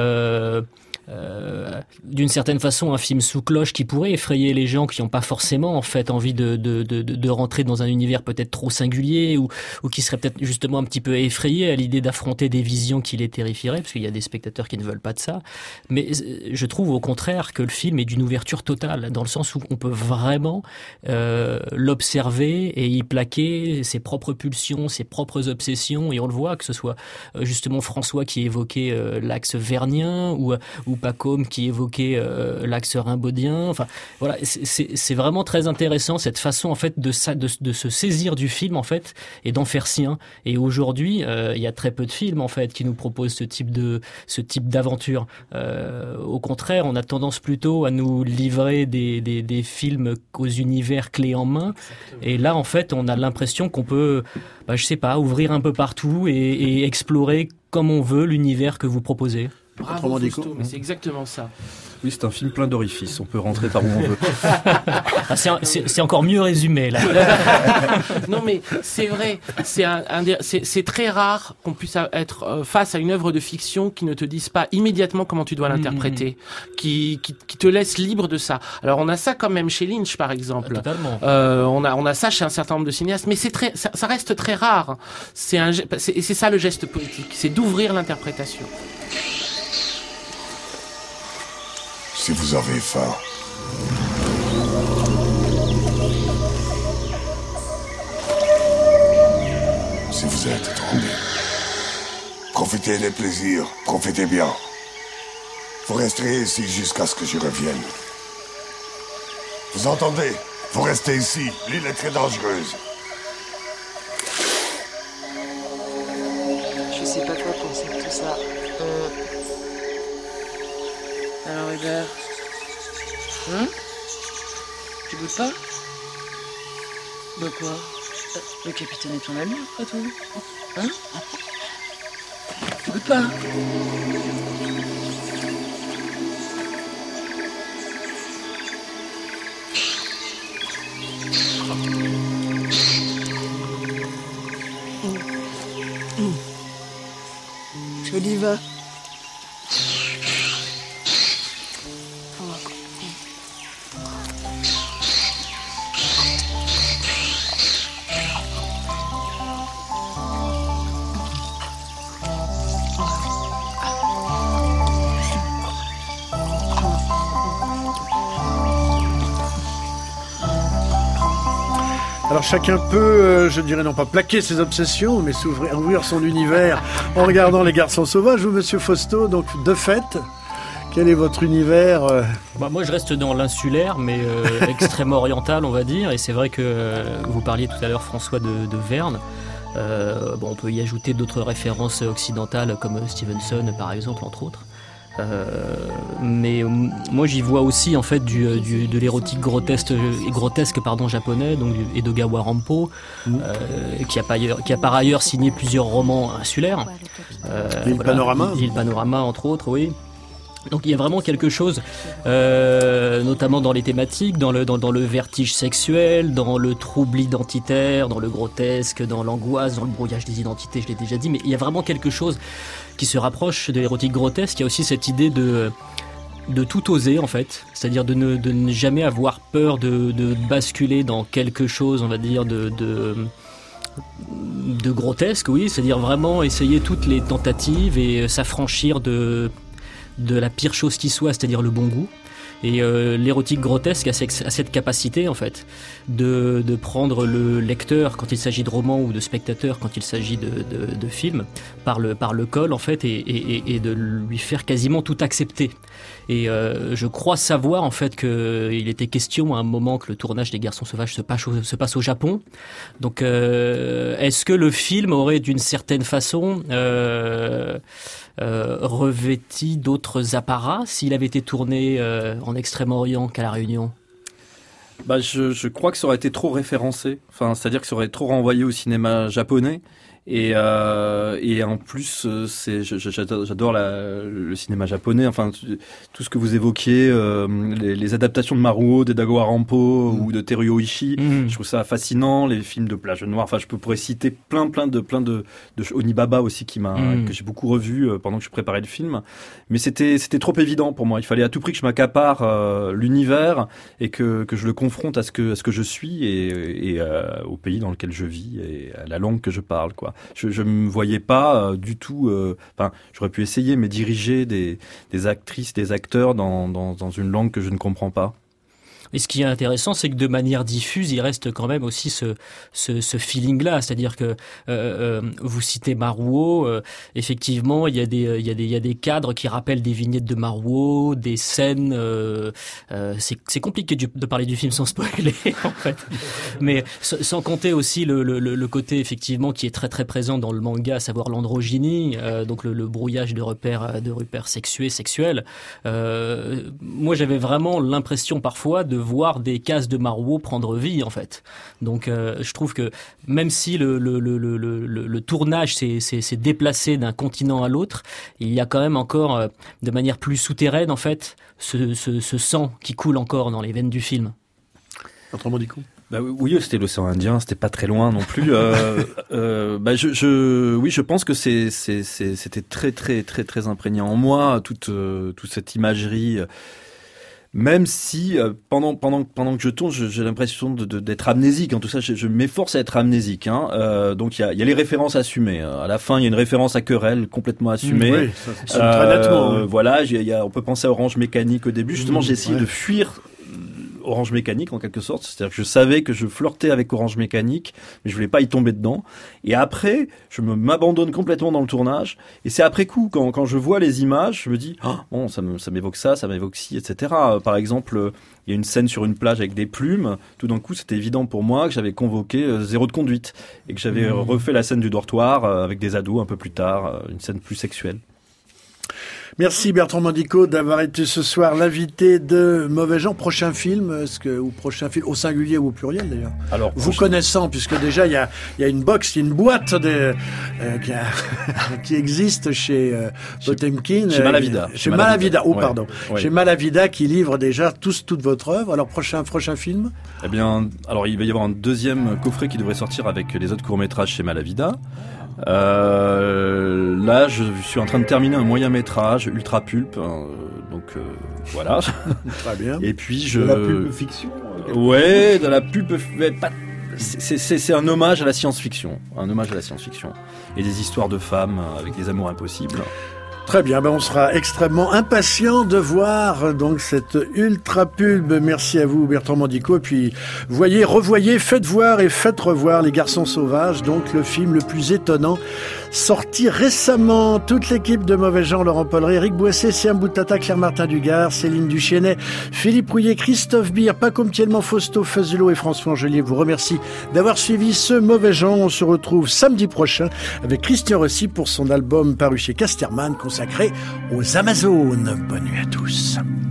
d'une certaine façon un film sous cloche qui pourrait effrayer les gens qui n'ont pas forcément en fait envie de rentrer dans un univers peut-être trop singulier, ou qui seraient peut-être justement un petit peu effrayés à l'idée d'affronter des visions qui les terrifieraient, parce qu'il y a des spectateurs qui ne veulent pas de ça. Mais je trouve au contraire que le film est d'une ouverture totale, dans le sens où on peut vraiment l'observer et y plaquer ses propres pulsions, ses propres obsessions, et on le voit, que ce soit justement François qui évoquait l'axe vernien, ou Pacôme qui évoquait l'axe rimbaudien. Enfin, voilà, c'est vraiment très intéressant cette façon en fait de se saisir du film en fait et d'en faire sien. Et aujourd'hui, il y a très peu de films en fait qui nous proposent ce type d'aventure. Au contraire, on a tendance plutôt à nous livrer des films aux univers clés en main. Exactement. Et là, en fait, on a l'impression qu'on peut, je sais pas, ouvrir un peu partout et explorer comme on veut l'univers que vous proposez. Bravo Fausto, mais c'est exactement ça. Oui, c'est un film plein d'orifices, on peut rentrer par où on veut. C'est encore mieux résumé, là. Non, mais c'est vrai, c'est très rare qu'on puisse être face à une œuvre de fiction qui ne te dise pas immédiatement comment tu dois l'interpréter, qui te laisse libre de ça. Alors on a ça quand même chez Lynch, par exemple. Totalement. On a ça chez un certain nombre de cinéastes, mais ça reste très rare. C'est ça le geste poétique, c'est d'ouvrir l'interprétation. Si vous avez faim, si vous êtes trompé, profitez des plaisirs, profitez bien. Vous resterez ici jusqu'à ce que je revienne. Vous entendez? Vous restez ici, l'île est très dangereuse. Je sais pas quoi penser de tout ça. Alors Hubert, tu goûtes pas? De quoi? Le capitaine est ton ami après tout. Hein? Tu goûtes pas? Joliva. Alors chacun peut, je dirais non pas plaquer ses obsessions, mais ouvrir son univers en regardant Les Garçons Sauvages. Vous, Monsieur Fausto, donc de fait, quel est votre univers Moi, je reste dans l'insulaire, mais extrêmement oriental, on va dire. Et c'est vrai que vous parliez tout à l'heure, François, de Verne. On peut y ajouter d'autres références occidentales comme Stevenson, par exemple, entre autres. Mais moi j'y vois aussi en fait de l'érotique grotesque japonais, donc du Edogawa Rampo, qui a par ailleurs signé plusieurs romans insulaires. L'île Panorama. L'île Panorama entre autres, oui. Donc il y a vraiment quelque chose, notamment dans les thématiques, dans le vertige sexuel, dans le trouble identitaire, dans le grotesque, dans l'angoisse, dans le brouillage des identités, je l'ai déjà dit, mais il y a vraiment quelque chose qui se rapproche de l'érotique grotesque. Il y a aussi cette idée de tout oser en fait, c'est-à-dire de ne jamais avoir peur de basculer dans quelque chose, on va dire, grotesque, oui, c'est-à-dire vraiment essayer toutes les tentatives et s'affranchir de la pire chose qui soit, c'est-à-dire le bon goût. Et l'érotique grotesque a cette capacité, en fait, de prendre le lecteur quand il s'agit de romans ou de spectateur quand il s'agit de films par le col, en fait, et de lui faire quasiment tout accepter. Et je crois savoir, en fait, qu'il était question à un moment que le tournage des Garçons Sauvages se passe au Japon. Donc, est-ce que le film aurait, d'une certaine façon, revêti d'autres apparats s'il avait été tourné en Extrême-Orient qu'à La Réunion? Je crois que ça aurait été trop référencé. Enfin, c'est-à-dire que ça aurait trop renvoyé au cinéma japonais. Et en plus, j'adore le cinéma japonais. Enfin, tout ce que vous évoquiez, les adaptations de Maruo, d'Edago Harampo ou de Teruo Ishii, je trouve ça fascinant. Les films de plage noire. Enfin, je pourrais citer plein de Onibaba aussi que j'ai beaucoup revu pendant que je préparais le film. Mais c'était trop évident pour moi. Il fallait à tout prix que je m'accapare l'univers et que je le confronte à ce que je suis et au pays dans lequel je vis et à la langue que je parle, quoi. Je me voyais pas du tout. J'aurais pu essayer, mais diriger des actrices, des acteurs dans une langue que je ne comprends pas. Et ce qui est intéressant, c'est que de manière diffuse, il reste quand même aussi ce feeling-là. C'est-à-dire que vous citez Maruo, effectivement, il y a des cadres qui rappellent des vignettes de Maruo, des scènes. C'est compliqué de parler du film sans spoiler, en fait. Mais sans compter aussi le côté effectivement qui est très très présent dans le manga, à savoir l'androgynie, donc le brouillage de repères sexuels. Moi, j'avais vraiment l'impression parfois de voir des cases de Maruo prendre vie, en fait. Donc je trouve que même si le tournage s'est déplacé d'un continent à l'autre, il y a quand même encore de manière plus souterraine, en fait, ce sang qui coule encore dans les veines du film. Autrement dit quoi? Oui, c'était l'océan Indien, c'était pas très loin non plus. Je pense que c'était très très très très imprégné en moi, toute cette imagerie. Même si pendant que je tourne, j'ai l'impression d'être amnésique. En tout ça, je m'efforce à être amnésique. Donc il y a les références assumées. À la fin, il y a une référence à Querelle complètement assumée. Oui, ça très nettement. Voilà, on peut penser à Orange Mécanique au début. Justement, j'ai essayé de fuir Orange Mécanique en quelque sorte, c'est-à-dire que je savais que je flirtais avec Orange Mécanique, mais je voulais pas y tomber dedans. Et après, je m'abandonne complètement dans le tournage. Et c'est après coup, quand je vois les images, je me dis, bon, ça m'évoque ça m'évoque ci, etc. Par exemple, il y a une scène sur une plage avec des plumes. Tout d'un coup, c'était évident pour moi que j'avais convoqué Zéro de conduite et que j'avais refait la scène du dortoir avec des ados un peu plus tard, une scène plus sexuelle. Merci Bertrand Mandico d'avoir été ce soir l'invité de Mauvais Genre. Prochain film, prochain film au singulier ou au pluriel d'ailleurs. Alors, vous connaissant, puisque déjà il y a une box, il y a une boîte qui existe chez Potemkin. Chez Malavida. Chez Malavida. Oh, ouais, pardon. Ouais. Chez Malavida qui livre déjà toute votre œuvre. Alors prochain film. Eh bien, alors il va y avoir un deuxième coffret qui devrait sortir avec les autres courts-métrages chez Malavida. Là, je suis en train de terminer un moyen-métrage ultra pulp, donc voilà. Très bien. Et puis de la pulp fiction. Ouais, de la pulp. C'est un hommage à la science-fiction, et des histoires de femmes avec des amours impossibles. Très bien, on sera extrêmement impatient de voir donc cette ultra pub. Merci à vous Bertrand Mandico. Et puis revoyez, faites voir et faites revoir Les Garçons Sauvages, donc le film le plus étonnant sorti récemment. Toute l'équipe de Mauvais Genre, Laurent Polleret, Eric Boissé, Siam Boutata, Claire-Martin Dugard, Céline Duchesnay, Philippe Rouillet, Christophe Beer, Paco Mtielman, Fausto Fazelo et François Angelier vous remercie d'avoir suivi ce Mauvais Genre. On se retrouve samedi prochain avec Christian Rossi pour son album paru chez Casterman consacré aux Amazones. Bonne nuit à tous.